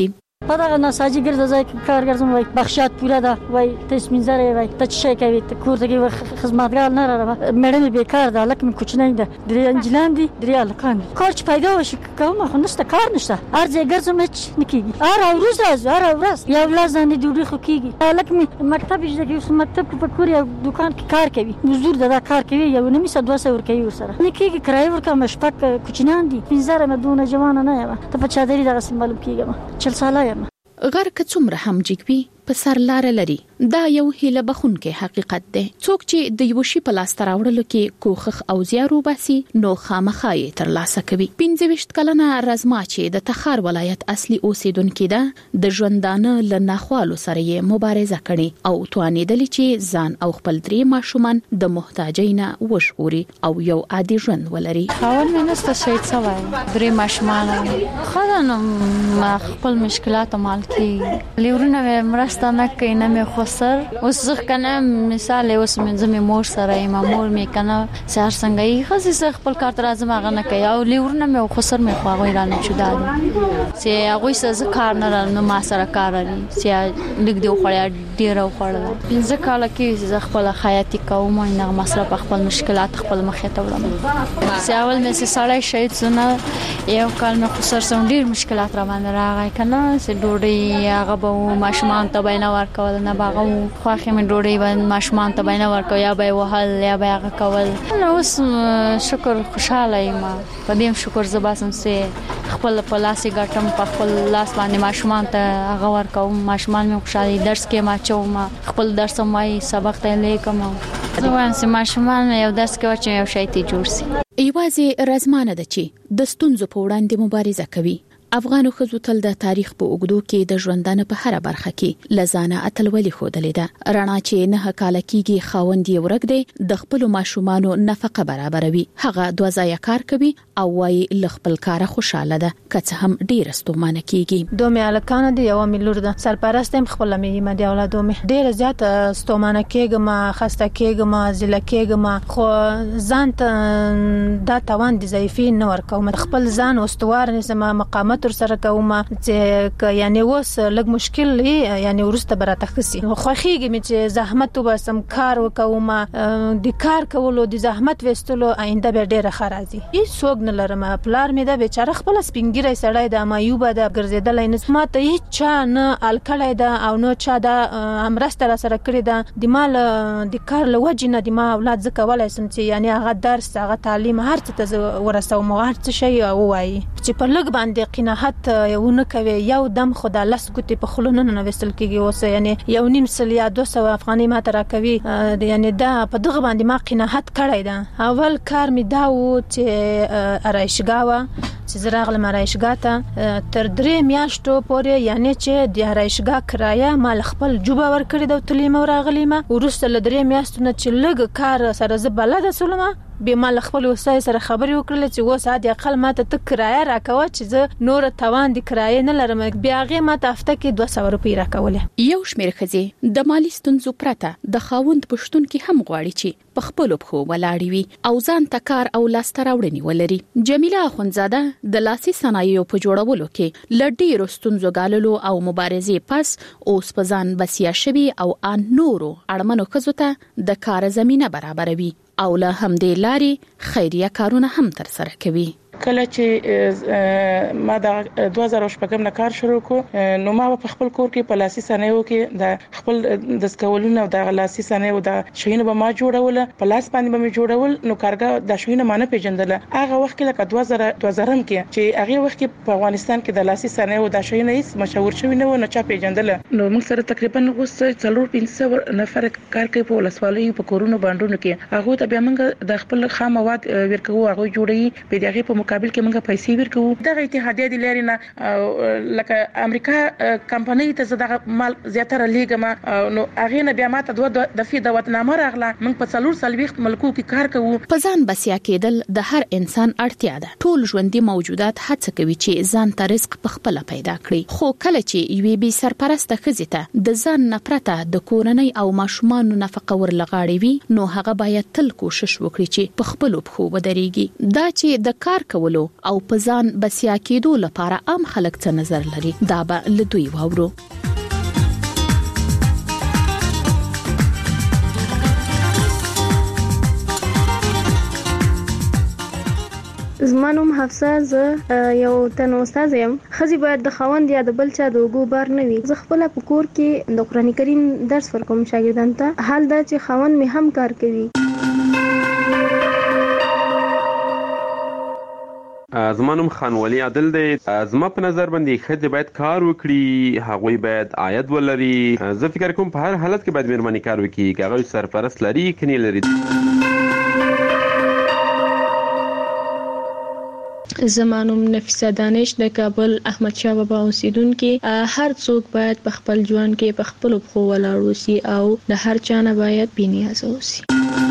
په دا نساجي ګرځي ځای کار ګرځم وای بخشات پوره ده وای تسمنځره وای ته شي کوي ته کور ته خدمتګار نه راغله مړنه بیکار ده لکه من کوچنی ده درې انجلان دي درې الکان کار چې پیدا وشي کوم خو نشته کار نشته ارزه ګرځم هیڅ نکېږي ار ورځ یو لازم دي ډوډۍ خو کېږي لکه مکتب چې مکتب په کور یو دکان کې کار کوي مزدور ده کار کوي یو نیم ساعت 200 ور کوي ورسره نکېږي کرای ورکه مشپک کوچنان دي پنځره مدونه جوان نه یم ته په چادرې دغه سیمبل کېږم 40 ساله یم غر که څومره هم جګوي په سر لار لري دا یو هیله بخونکې حقیقت دی څوک چې د یو شی په لاس تراوړلو کې کوخخ او زیارو باسي نو خامخای تر لاسه کوي 25 کلنه رزما چې د تخار ولایت اصلي اوسیدونکې ده د ژوندانه له ناخوالو سره یې مبارزه کړي او توانېدلې چې ځان او خپل درې ماشومان د محتاجینه وشوري او یو عادي ژوند ولري اول مې نسته شهید سوای درې ماشومان خدانم خپل مشکلات مال کې لیورونه ستانه کینه مې خسر اوس ځکه کنه مثال اوس منځمه مور سره ما مور مې کنه سهار څنګه یې خزي خپل کار تر ازم هغه نه کوي او لیورونه مې خسر مې خو هغه ایران شو داد سي هغه څه کار نه نو ما سره کار لري سي لګ دی خو ډیر خوړل پنځه کال کې خپل حیاتي کوم نه مصرف خپل مشکلات خپل مخې ته وړم سي اول مې سړی شهید سونه یو کال مې خسر سم ډیر مشکلات را باندې راغی کنه سي ډوډۍ هغه به ماشومان ته بینه ورکول نه باغو خواخې مې ډوډۍ باندې ماشومان ته بینه ورکول یا به وهل یا به هغه کول نو اوس شکر خوشاله یم په دې شکر زباسم سي خپل په لاسي ګټم په خپل لاس باندې ماشومان ته هغه ورکوم ماشومان مې خوشاله درس کې ما چوم خپل درس مې سبق ته لیکم زه وایم چې ماشومان یو درس کې چې یو شی ته جوړ سي ایوازي رزمانه ده چې د ستونزو په وړاندې مبارزه کوي افغانو ښځو تل د تاریخ په اوږدو کې د ژوندانه په هر برخه کې لزانه اتلولي ښودلې ده رڼا چې نه کال کېږي خاوند یې ورګ دی د خپل ماشومانو نفقه برابروي هغه دوه ځای کار کوي او وايي خپل کار خوشاله ده که هم ډیر ستومانه کېږي دوه مې الکانه دی یو مې لور ده سرپرستم خپل مې ما دی اولاد مې ډیر زیات ستومانه کېږم خسته کېږم زله کېږم خو ځان ته دا توان دي ضعیفي نه ورکوم خپل ځان استوار نسم مقامات تر سره کوم چې یعنی وس لګ مشکل یعنی ورسته براته خسي خوخيږي مې چې زحمت وبسم کار وکوم د کار کولو د زحمت وستلو آینده به ډیره خرازي هیڅ سوګ نه لرم پلار مې دا بیچاره خپل سپینګری سړی د مایوبه د ګرځیدل نه ما ته هیڅ چا نه الکړای دا او نو چا دا امرسته سره کړی دا د مال د کار لوجه نه د ما اولاد زکه ولای سم چې یعنی هغه درس هغه تعلیم هر څه ته ورسوم هر څه شي وایي چې په لګ باندې قناعت یو نه کوي یو دم خدا لس کوتي په خلونو نه وسل کېږي اوس یعنی یو نیم سل یا 200 افغاني ما تر کوي یعنی دا په دغه باندې ما قناعت کړی دا اول کار می دا و چې ارایشګاوه چې زراغله مرایشګا ته تر 3 میاشتو پورې یعنی چې د ارایشګا کرایه مال خپل جوبه ور کړی د تلیمه راغلیمه ورسته ل 3 میاشتو نه چې لګ کار سره ز بلد سولمه به مال خپل وسای سره خبرې وکړل چې و ساده اقل ماته ته کرایه راکوه چې زه نور توان د کرایه نه لرم بیا هغه ماته هفته کې 200 روپۍ راکوله یو شمیر خزي د مالی ستونزو پرته د خاوند پښتون کې هم غواړي چې په خپل بخو ولاړی وي او ځان تکار او لاستراوړنی ولري جمیله خونزاده د لاسي صنایعو په جوړولو کې لډیر ستونزو غاللو او مبارزې پس اوس په ځان بسیا شوی او ان نورو اړمنو خزو ته د کار زمينه برابروي او له همدې لاري خیریه کارونه هم تر سره کوي کله چې ما د 2014 نه کار شروع کو نو ما په خپل کور کې پلاسي صنایعو کې د خپل د سکولونو د لاسي صنایعو د شینو به ما جوړول پلاس باندې به جوړول نو کارګه د شینو مانه پیژندل هغه وخت کې لکه 2000 کې چې هغه وخت کې په افغانستان کې د لاسي صنایعو د شینو هیڅ مشهور شوی نه و نه چا پیژندل نو موږ سره تقریبا غوسه 4-500 نفر کار کوي په ولسوالۍ په کورونو باندې کې هغه ته بیا موږ د خپل خام مواد ورکو هغه جوړي په دغه په مقابل کې موږ پیسې ورکو دغه اتحادیه د لاري نه لکه امریکا کمپنۍ ته زداغه مال زیاتره لیګم نو هغه نه بیا ماته دوه دفعه د وطنامه راغله موږ په 4 ملکو کې کار کوو په ځان بسیا کېدل د هر انسان اړتیا ده ټول ژوندۍ موجودات هڅه کوي چې ځان ته رزق په خپل پیدا کړي خو کله چې یوې بي سرپرسته خزیته د ځان نفرته د کورنۍ او ماشومان نفقه ورلغاړي وي نو هغه باید تل کوشش وکړي چې په خپل بخو ودرېږي دا چې د کار کولو او په ځان بسیا کېدو لپاره عام خلک څه نظر لري دا به له دوی واورو. زما نوم حفصه، زه یو تن استاد یم. ښځې باید د خاوند یا د بل چا د اوږو بار نه وي. زه خپله په کور کې د قرآن کریم درس ورکوم شاګردانو ته. حال دا چې خاوند مې هم کار کوي. زما نوم خان ولی عادل دی. زما په نظر باندې ښځې باید کار وکړي، هغوی باید عاید ولري. زه فکر کوم په هر حالت کې باید مېرمنې کار وکړي، که هغوی سرپرست لري که نه لري. زما نوم نفیسه دانش د کابل احمد شاه بابا اوسیدونکي. هر څوک باید په خپل ژوند کې په خپل پښو ولاړ اوسي او د هر چا نه باید بې نیازه اوسي.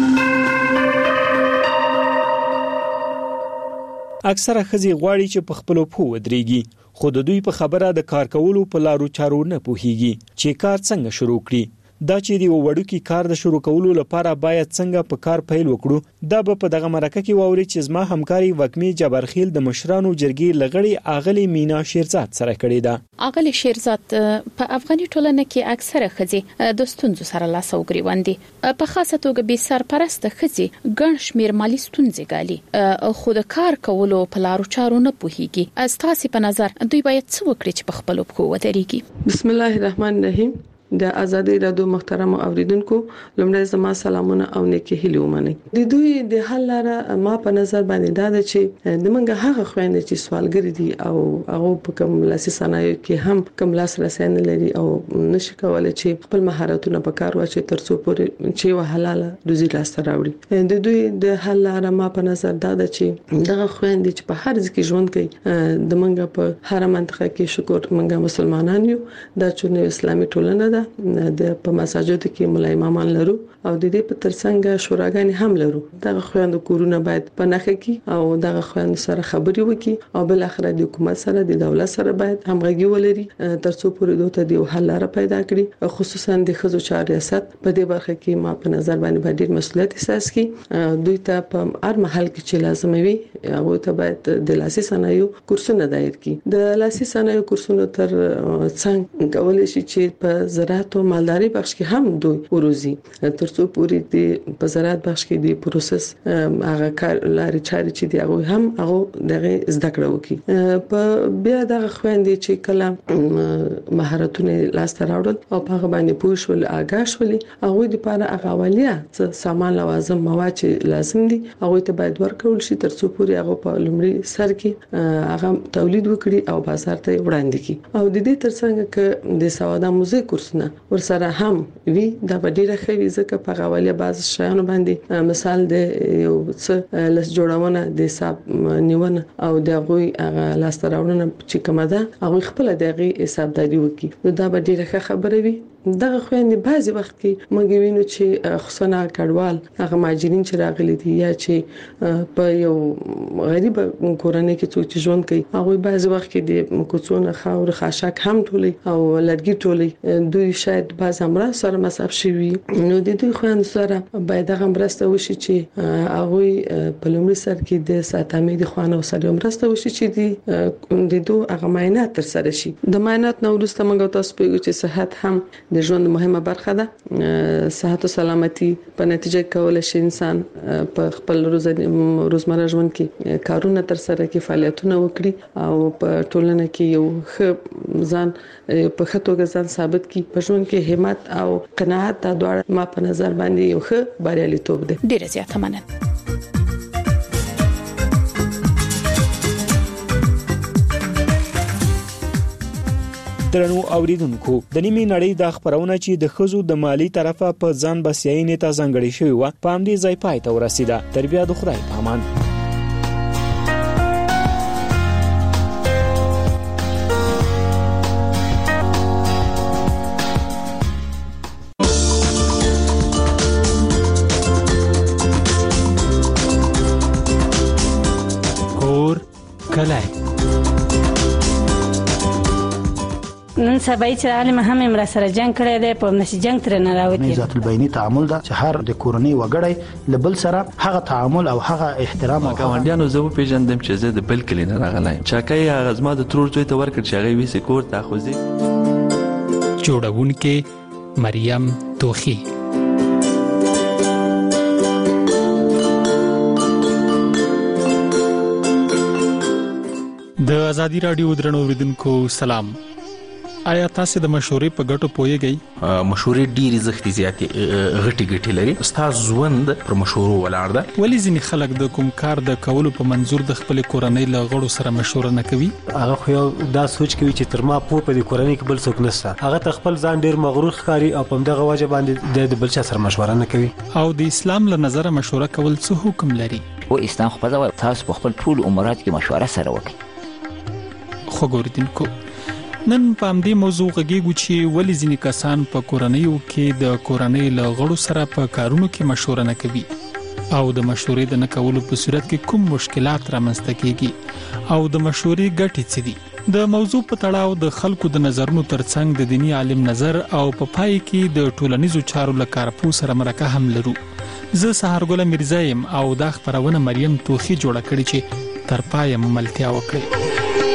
اکثره ښځې غواړي چې په خپل پښو ودرېږي، خو د دوی په خبره د کار کولو په لارو چارو نه پوهیږي چې کار څنګه شروع کړي. دا چې د وړوکی کار د شروع کولو لپاره باید څنګه په کار پیل وکړو، دا به په دغه مرکه کې واوري چې زما همکاري وکمې جبرخیل د مشرانو جرګې لغړی اغلی مینا شیرزاد سره کړې ده. اغلی شیرزاد، په افغاني ټولنه کې اکثره ښځې د ستونزو سره لاس او ګریوان دي، په خاصه توګه بې سرپرست ښځې ګڼ شمېر مالي ستونزې ګالي، خو د کار کولو په لارو چارو نه پوهیږي. ستاسو په نظر دوی باید څه وکړي چې په خپل پښو ودرېږي؟ بسم الله الرحمن الرحیم. د آزادۍ رادیو محترم اوریدونکو، لومړی زما سلامونه او نیکی هیلې ومنئ. د دوی د حل لاره ما په نظر باندې دا ده چې د منګه هغه خويندې چې سوالګری دي او هغه په کوم لاسي صنایعو کې هم کوم لاس رسۍ نه لري او نشي کولای چې خپل مهارتونه په کار واچي ترڅو پورې چې و حلاله روزي لاسته راوړي. د دوی د حل لاره ما په نظر دا ده چې دغه خويندې چې په هر ځای کې ژوند کوي، د منګه په هر منطقه کې شکر منګه مسلمانان یو، دا چې اسلامي ټولنه ده، د په مساجدو کې مولای امامان لرو او د دې په ترڅنګ شوراګانې هم لرو. دغه خويندو کورونه باید په نخښه کې او دغه خويندو سره خبرې وکړي او بل اخر د حکومت سره د دولت سره باید همغږي ولري ترڅو پورې دوی ته د حل لاره پیدا کړي. خصوصا د ښځو چارو ریاست په دې برخه کې ما په نظر باندې ډېر مسؤلیت احساس کړي. دوی ته په هر محل کې چې لازم وي هغه ته باید د لاسي صنایعو کورسونه دایر کړي. د لاسي صنایعو کورسونه تر څنګه کولای شي چې په زراعت او مالداري بخش کې هم دوی وروزي ترڅو پورې د په زراعت بخش کې د پروسس هغه کار لاري چاري چې دی هغه هم هغه دغه زده کړو کې په بیا دغه خويندې چې کله مهارتونه لاس ته راوړل او په هغه باندې پوه شول، آگاه شول، هغه د لپاره هغه اولیا سامان لوازم مواد چې لازم دي هغه ته باید ورکول شي ترڅو پورې هغه په لومړي سر کې هغه تولید وکړي او بازار ته وړاندې کړي. او د دې ترڅنګ کې د سواده موزیک کورسونه ورسره هم وی دا ډیره ښه ځکه په غوالي باز شایانو باندې مثال د یو څه لس جوړونه د حساب نیونه او د غوي لاس تراونه چې کومه ده هغه خپل دغه حسابداري وکي. نو دا ډیره ښه خبره وي. دغه خويندې بعضی وخت کې موږ وینو چې خصوصا کډوال هغه ماجرین چې راغلي دي یا چې په یو غریب کورنۍ کې څوک ژوند کوي هغه بعضی وخت کې د کوڅونه خاور خاشاک هم ټولي او لرګي ټولي دوی شاید بعض امر سره مصاب شي. نو د دوی خويند سره باید هغه مرسته وشي چې هغه په لومړي سر کې د ساتامي د خوانو سره مرسته وشي چې د دوه هغه معاینات تر سره شي. د معاینات نو وروسته موږ تاسو پیګو چې صحت هم د ژوند مهمه برخه ده. صحت او سلامتي په نتیجه کولای شي انسان په خپل روزمره ژوند کې کارونه تر سره کې فعالیتونه وکړي او په ټولنه کې یو ښه ځان په خطوګه ځان ثابت کړي. په ژوند کې همت او قناعت دا دواړه ما په نظر باندې یو ښه بریالیتوب دی. ډیره زیاته مننه. درنو اوریدونکو، د نیمه نړۍ د خبرونه چې د خزو د مالی طرفه په ځان بسیاینې نیټه ځانګړې شوی و په همدې ځای پای ته ورسیده. تر بیا د خدای په امان. کور کلای نن سبا چې عالم هم امر سره جنگ کړی دی په نشي جنگ تر نه راوتی ذات البینی تعامل دا چې هر د کورنۍ وګړی لبل سره هغه تعامل او هغه احترام او ګاونډیانو زه پیژندم چې زه د بل کلی نه راغلی چاکای هغه زما د ترور زوی ته ورکړ چې هغه ویسه کور ته خوځي. جوړونکې مریم توخی. د ازادي رادیو درنو اوریدونکو سلام. آیا تاسو د مشورې په ګټو پوهیږئ؟ مشورې ډېری زختي زیاتې غټي لري. استاد ژوند پر مشورو ولاړ ده. ولې ځینې خلک د کوم کار د کولو په منظور د خپل کورنۍ له غړو سره مشوره نه کوي؟ هغه خو یو دا سوچ کوي چې تر ما په دې کورنۍ کې بل څوک نشته. هغه ته خپل ځان ډېر مغرور ښکاري او په دغه وجه باندې د بل چا سره مشوره نه کوي. او د اسلام له نظره مشوره کول څه حکم لري؟ او اسلام خو په تاسو په خپل ټول امورات کې مشوره سره وکړئ. خو ګوردونکو نن په همدې موضوع غږیږو چې ولې ځینې کسان په کورنیو کې د کورنۍ له غړو سره په کارونو کې مشوره نه کوي او د مشورې د نه کولو په صورت کې کوم مشکلات رامنځته کیږي او د مشورې ګټې څه دي. د موضوع په تړاو د خلکو د نظرونو ترڅنګ د دینی عالم نظر او په پای کې د ټولنیزو چارو له کارپو سره مرکه هم لرو. زه سهارګل میرزا یم او دا خبرونه مریم توخی جوړه کړې چې تر پایه ملتیا وکړي.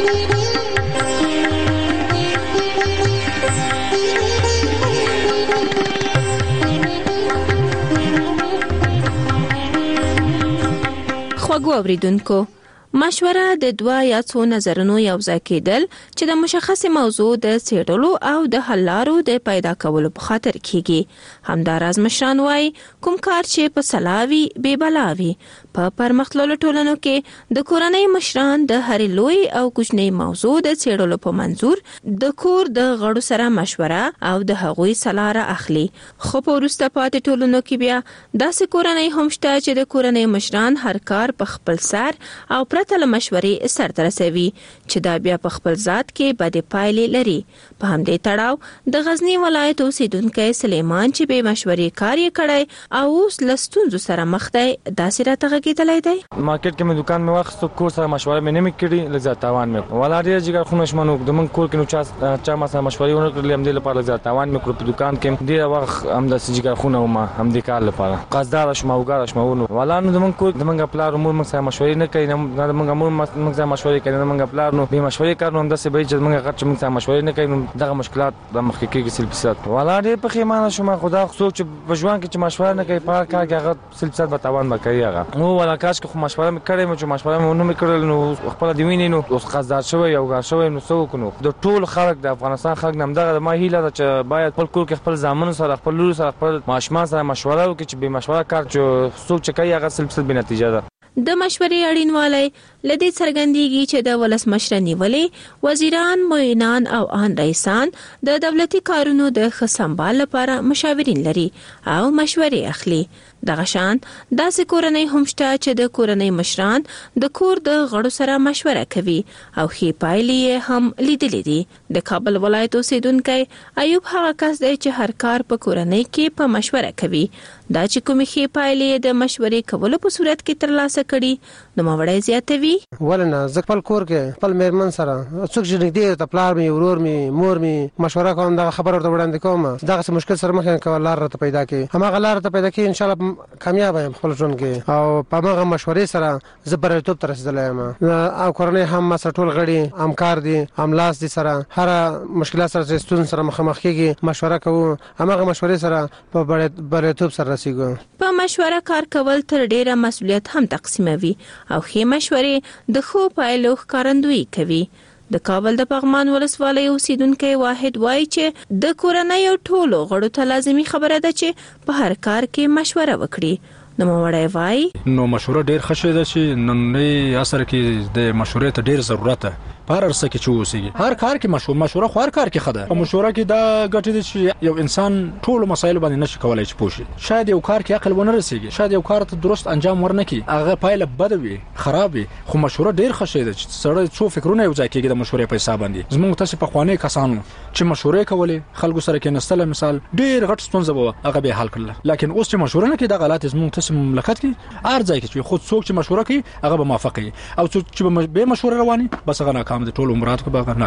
خواږو اوریدونکو مشوره د دوه یا څو نظرونو یو ځای کېدل چې د مشخصې موضوع د څېړلو او د حل لارو د پیدا کولو په خاطر کیږي. همداراز مشران وایي کوم کار چې په سلاوي بې بلاوي. په پرمختللو ټولنو کې د کورنۍ مشران د هرې لوی او کوچنۍ موضوع د څېړلو په منظور د کور د غړو سره مشوره او د هغوی سلا را اخلي. خو په وروسته پاتې ټولنو کې بیا داسې کورنۍ هم شته چې د کورنۍ مشران هر کار په خپل سر او پرته له مشورې سرته رسوي چې دا بیا په خپل ذات کې بدې پایلې لري. په همدې تړاو د غزنی ولایت اوسیدونکی سلیمان چې به مشورې کار یې کړی او اوس له ستونزو سره مخ دی داسې راته غږېدلی دی. مارکیټ کې مې دکان مې واخیستو کور سره مشوره مې نه مې کړې لږ زیات تاوان مې ولا ډېر جګر خو نشمنو د من کور کې نو چا ما سره مشورې ونه کړلې همدې لپاره لږ زیات تاوان مې کړو. په دکان کې ډېر وخت همداسې جګر خونه وم همدې کار لپاره قصددار شوم او ګار شوم ولا نو د من کور د منګه پلار مور موږ سره مشورې نه کوي نه د منګه مور موږ سره مشورې کوي نه منګه پلار نو به مشورې کوي نو همداسې به چې منګه غټ موږ سره مشورې نه کوي نو دغه مشکلات د مخ کې کېږي سلبسات ولا ډېر په خیمانه شوم خدا خو چې بجوان کې چې مشوره نه کوي په کار کې هغه سلبسات به تاوان وکړي هغه نو ولا کاش کې خو مشوره مې کړې مې چې مشوره مې ونه کړل نو خپل دی ویني نو اوس قصددار شوی او ګار شوی نو څه وکړو د ټول خلک د افغانستان خلک نم دغه ما هیله ده چې باید خپل کور کې خپل ځامن سره خپل لور سره خپل ماشومان سره مشوره وکړي چې به مشوره کار چې څوک چې کوي هغه سلبسات به نتیجه ده. د مشورې اړینوالی لدې څرګندېږي چې د ولسمشر نیولې وزیران معینان او ان رئیسان د دولتي کارونو د ښه سمبال لپاره مشاورین لري او مشورې اخلي. دغه شان داسې کورنۍ هم شته چې د کورنۍ مشران د کور د غړو سره مشوره کوي او ښې پایلې هم لیدلې دي. د کابل ولایت اوسیدونکی ایوب هغه کس دی چې هر کار په کورنۍ کې په مشوره کوي. دا چې کومې ښې پایلې د مشورې کولو په صورت کې ترلاسه کړي نو مړی زیاتوي. ولنه زه خپل کور کې خپل میرمن سره څوک چې نږدې ته پلار مې ورور مې مور مې مشوره کوم دغه خبر ورته وړاندې کوم دغه مشکل سره مخ کول لار ته پیدا کړي همغه لار ته پیدا کړي ان شاء الله کامیاب یم خپل ژوند کې او په هغه مشورې سره زه بریالیتوب ته رسېدلی یم او کورنۍ هم ما سره ټول غړي همکار دي هملاس دي سره هر مشکلات سره چې ستونزې سره مخامخ کېږي مشوره کوو همغه مشورې سره په بریالیتوب سره رسېږو. په مشوره کار کول تر ډیره مسؤلیت هم تقسیموي او ښې مشورې د ښو پایلو ښکارندویي کوي. د کابل د پغمان ولسوالۍ اوسیدونکی واحد وایي چې د کورنۍ ټولو غړو ته لازمي خبره ده چې په هر کار کې مشوره وکړي. نو مړی وایي نو مشوره ډیر ښه شی ده چې نن اثر کې د مشورې ته ډیر ضرورت ده په هر څه کې چې اوسېږي هر کار کې مشوره خو هر کار کې ښه ده. په مشوره کې دا ګټه ده چې یو انسان ټول مسایل باندې نشي کولای چې پوه شي. شاید یو کار کې عقل ونه رسېږي شاید یو کار ته درست انجام ورنکړي هغه پایله بده وي خراب وي خو مشوره ډیر ښه شی ده چې سړی څو فکرونه یو ځای کېږي د مشورې په حساب باندې. زموږ تاسو په خوانې کسانو چې مشورې کولې خلکو سره کې نستل مثال ډیر غټ ستونزه وه هغه به حل کړل لکه اوس چې مشوره نه کوي د غلط زموږ تاسو مملکت کې هر ځای کې خود څوک چې مشوره کوي هغه به موافق وي او څوک چې به مشوره رواني بس هغه ناکام دي ټول عمرات کو به ناکام وي.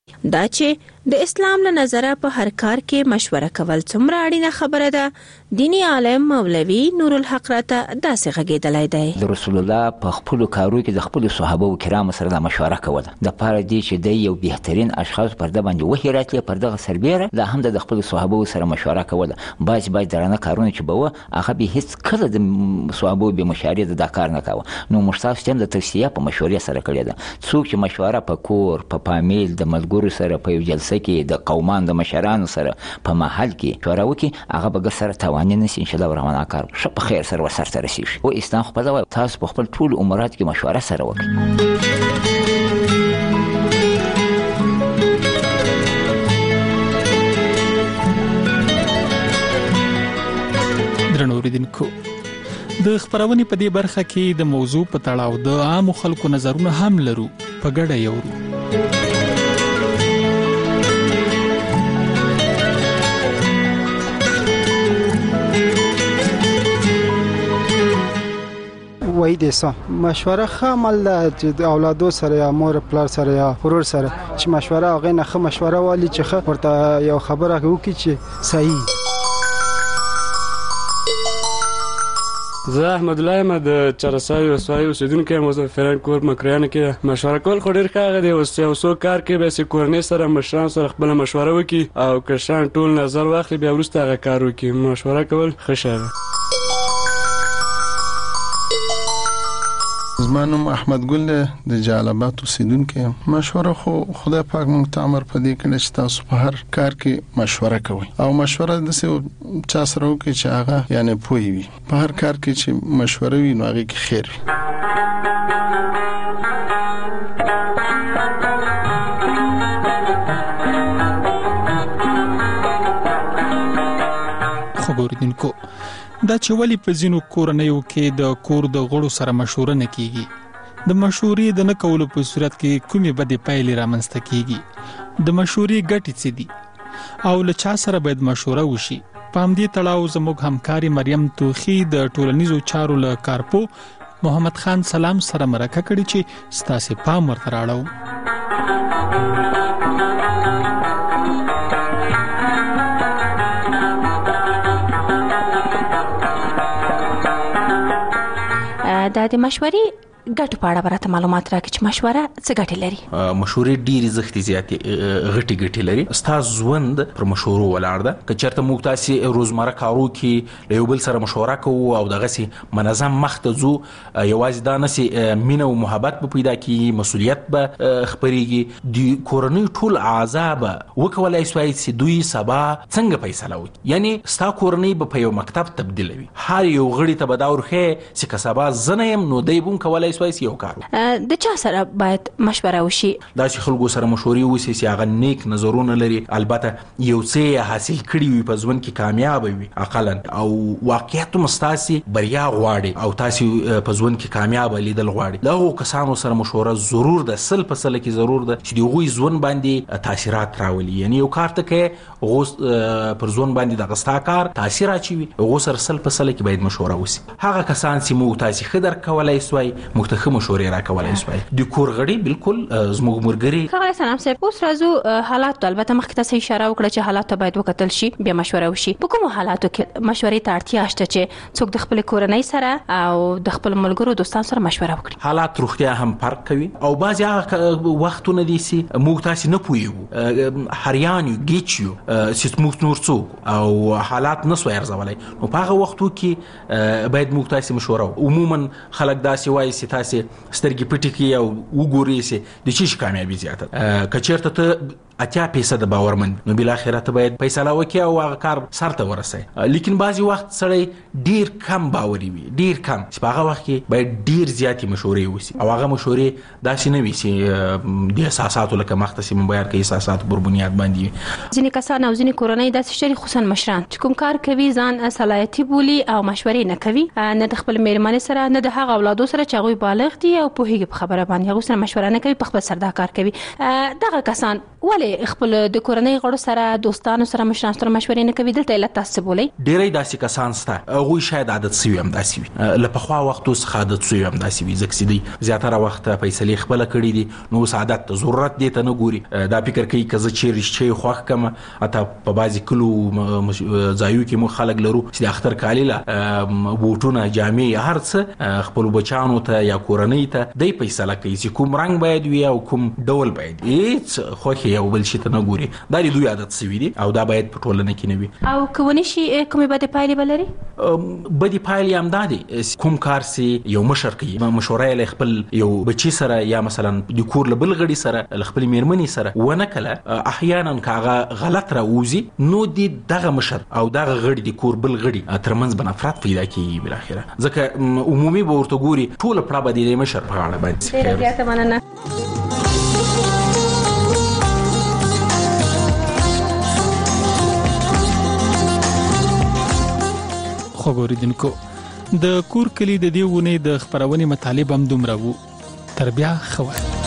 دا چې د اسلام له نظره په هر کار کې مشوره کول څومره اړینه خبره ده دینی عالم مولوی نور الحق راته داسې غږېدلی دی. د رسول الله په خپل کارو کې د خپل صحابه کرامو سره د مشوره کوله د پاره دی چې د یو بهترین اشخاص پر د باندې وحی راتلی پر دغه سربېره لا هم د خپل صحابه سره مشوره کوله باید درنه کارونه چې بوه هغه به هیڅ کله د صحابه به مشارې د کار نه کاوه. نو مشتاق ستم د توصیه په مشورې سره کړی ده. څوک چې مشوره په کور په فامیل د ملګرو سره په یو جلسه کې د قومان د مشرانو سره په محل کې مشوره وکړي هغه به سره توان نه شي ان شاء الله روانه کار ښه په خیر سره ورسره رسیږي. او اسلام خو په دا تاسو په خپل ټول امورات کې مشوره سره وکړئ. درنو اوریدونکو د خبرونې په دې برخه کې د موضوع په تړاو د عام خلکو نظرونه هم لرو په ګډه یورو. وای دې سم مشوره خامل چې د اولادو سره یا مور پلار سره یا ورور سره چې مشوره هغه نه خه مشوره والی چې ورته یو خبره وکړي چې صحیح. زه احمد الله یم د چرسای وسوای اوسیدونکو یم. زه فران کور مکریانه کې مشوره کول خو ډیر ښه دی. اوس یو څو کار کې به سې کورنۍ سره مشران سره خپل مشوره وکړي او کشان ټول نظر واخلي بیا وروسته هغه کار وکړي. مشوره کول ښه شی دی. زما نوم احمد ګل د جلالاباد اوسیدونکی یم. مشوره خو خدای پاک موږ ته امر پدې کړی چې تاسو په هر کار کې مشوره کوئ او مشوره د څه چا سره وکړي چې هغه یعنی پوهی وي. په هر کار کې چې مشوره وي نو هغه کې خیر وي. خبردونکو دا چې ولی په ځینو کورنیو کې د کور د غړو سره مشوره نه کیږي. د مشورې د نه کولو په صورت کې کومې بدې پایلې رامنځته کیږي. د مشورې ګټې څه دي او له چا سره باید مشوره وشي. په همدې تړاو زموږ همکاري مریم توخی د ټولنیزو چارو له کارپو محمد خان سلام سره مرکه کړې چې ستاسو پام ورته راړو. دا د مشورې ګټو په اړه برته معلومات راکړي چې مشوره څه ګټې لري. مشورې ډېری زختي زیاتې غټي لري. ستاسو ژوند پر مشورو ولاړ ده. که چېرته موږ تاسو روزمره کارو کې له یو بل سره مشوره کوو او دغه سي منظم مخته ځو یوازې دا نسي مینه او محبت به پیدا کیږي مسؤلیت به خبريږي. د کورنۍ ټول اعضاء به وکولای شي چې دوی سبا څنګه فیصله وکړي. یعنی ستا کورنۍ به په یو مکتب تبدیلوي. هر یو غړي ته به دا ورخه چې کسبا زنیم نو دی بون کولای یو کار د چا سره باید مشوره وشي. دا چې خلکو سره مشورې وشي چې هغه نیک نظرونه لري البته یو څه حاصل کړي وي په ژوند کې کامیاب وي اقلا او واقعیت مستاسي بریا غواړي او تاسو په ژوند کې کامیاب لیدل غواړي. دا کسانو سره مشوره ضرور ده. سل په سل کې ضرور ده چې دوی ژوند باندې تاثیرات راولي. یعنی یو کار ته کې غوس پر ژوند باندې د غستا کار تاثیر اچوي غوسر سل په سل کې باید مشوره وشي. هغه کسان چې مو تاسو خدر کولای شوي مختخه مشورې راکولای شي. د کور غړي بالکل زموږ مرګري. خبره سلام صاحب اوس راځو حالات البته مخکې تاسو اشاره وکړه چې حالات باید وکتل شي بیا مشوره وشي. په کوم حالاتو کې مشورې ته اړتیا شته چې څوک د خپل کورنۍ سره او د خپل ملګرو دوستانو سره مشوره وکړي؟ حالات روغتیا هم فرق کوي او بعضی وختونه دي چې موږ تاسو نه پوهیږو هریان یو گیچو چې موږ نور څوک او حالات نسو ارزولای. نو په هغه وختو کې باید موږ تاسو مشوره. عموما خلک داسې وایي چې تاسو سترګې پټې کړئ او وګورئ چې د چی کامیابی زیاته. که چېرته ته 80% باورمند نو بل اخرت باید فیصله وکړي او هغه کار سرته ورسي. لیکن بعضی وخت سړی ډیر کم باوري وي ډیر کم چې په هغه وخت کې باید ډیر زیاتې مشورې وشي او هغه مشورې داسې نه وي چې د احساساتو لکه مختصي بیان کوي احساسات پر بنیاد باندې. ځینې کسان او ځینې کورنۍ داسې شری خصوصا مشران چې کوم کار کوي ځان صلاحیتي بولي او مشورې نه کوي نه د خپل میرمنې سره نه د هغه اولادو سره چې هغه بالغ دي او په هغه خبره باندې هغه سره مشوره نه کوي په خپل سر دا کار کوي. دغه کسان ولې ولې خپل د کورنۍ غړو سره دوستانو سره مشرانو سره مشورې نه کوي دلته علت تاسو بولئ؟ ډېری داسې کسان شته هغوی شاید عادت سوي هم داسې وي له پخوا وختو څخه عادت سوي هم داسې وي ځکه چې دوی زیاتره وخت فیصلې خپله کړي دي نو اوس عادت ته ضرورت دې ته نه ګوري دا فکر کوي که زه چیرې شی خوښ کړم حتی په بعضې کلو ځایو کې موږ خلک لرو چې د اختر کالي له بوټونه جامې هر څه خپلو بچیانو ته یا کورنۍ ته دی فیصله کوي چې کوم رنګ باید وي او کوم ډول باید هېڅ خوښې یو بل شي ته نه ګوري دا د دوی عادت سوي دي او دا باید په ټولنه کې نه وي او که ونه شي کومې بدې پایلې به لري؟ بدې پایلې هم دا دي کوم کار سي یو مشر کوي مشوره یې خپل یو بچي سره یا مثلا د کور له بل غړي سره له خپلې مېرمنې سره ونه کله احیانا که هغه غلط راوځي نو دغه مشر او دغه غړي د کور بل غړي ترمنځ به نفرت پیدا کیږي بالاخره ځکه عمومي به ورته ګوري ټوله پړه به د مشر په غاړه باندې ډېره زیاته مننه. خوږ اوریدونکو د کور کلي د دې ونې د خپرونې مطالب هم دومره وو تر بیا ښه وخت.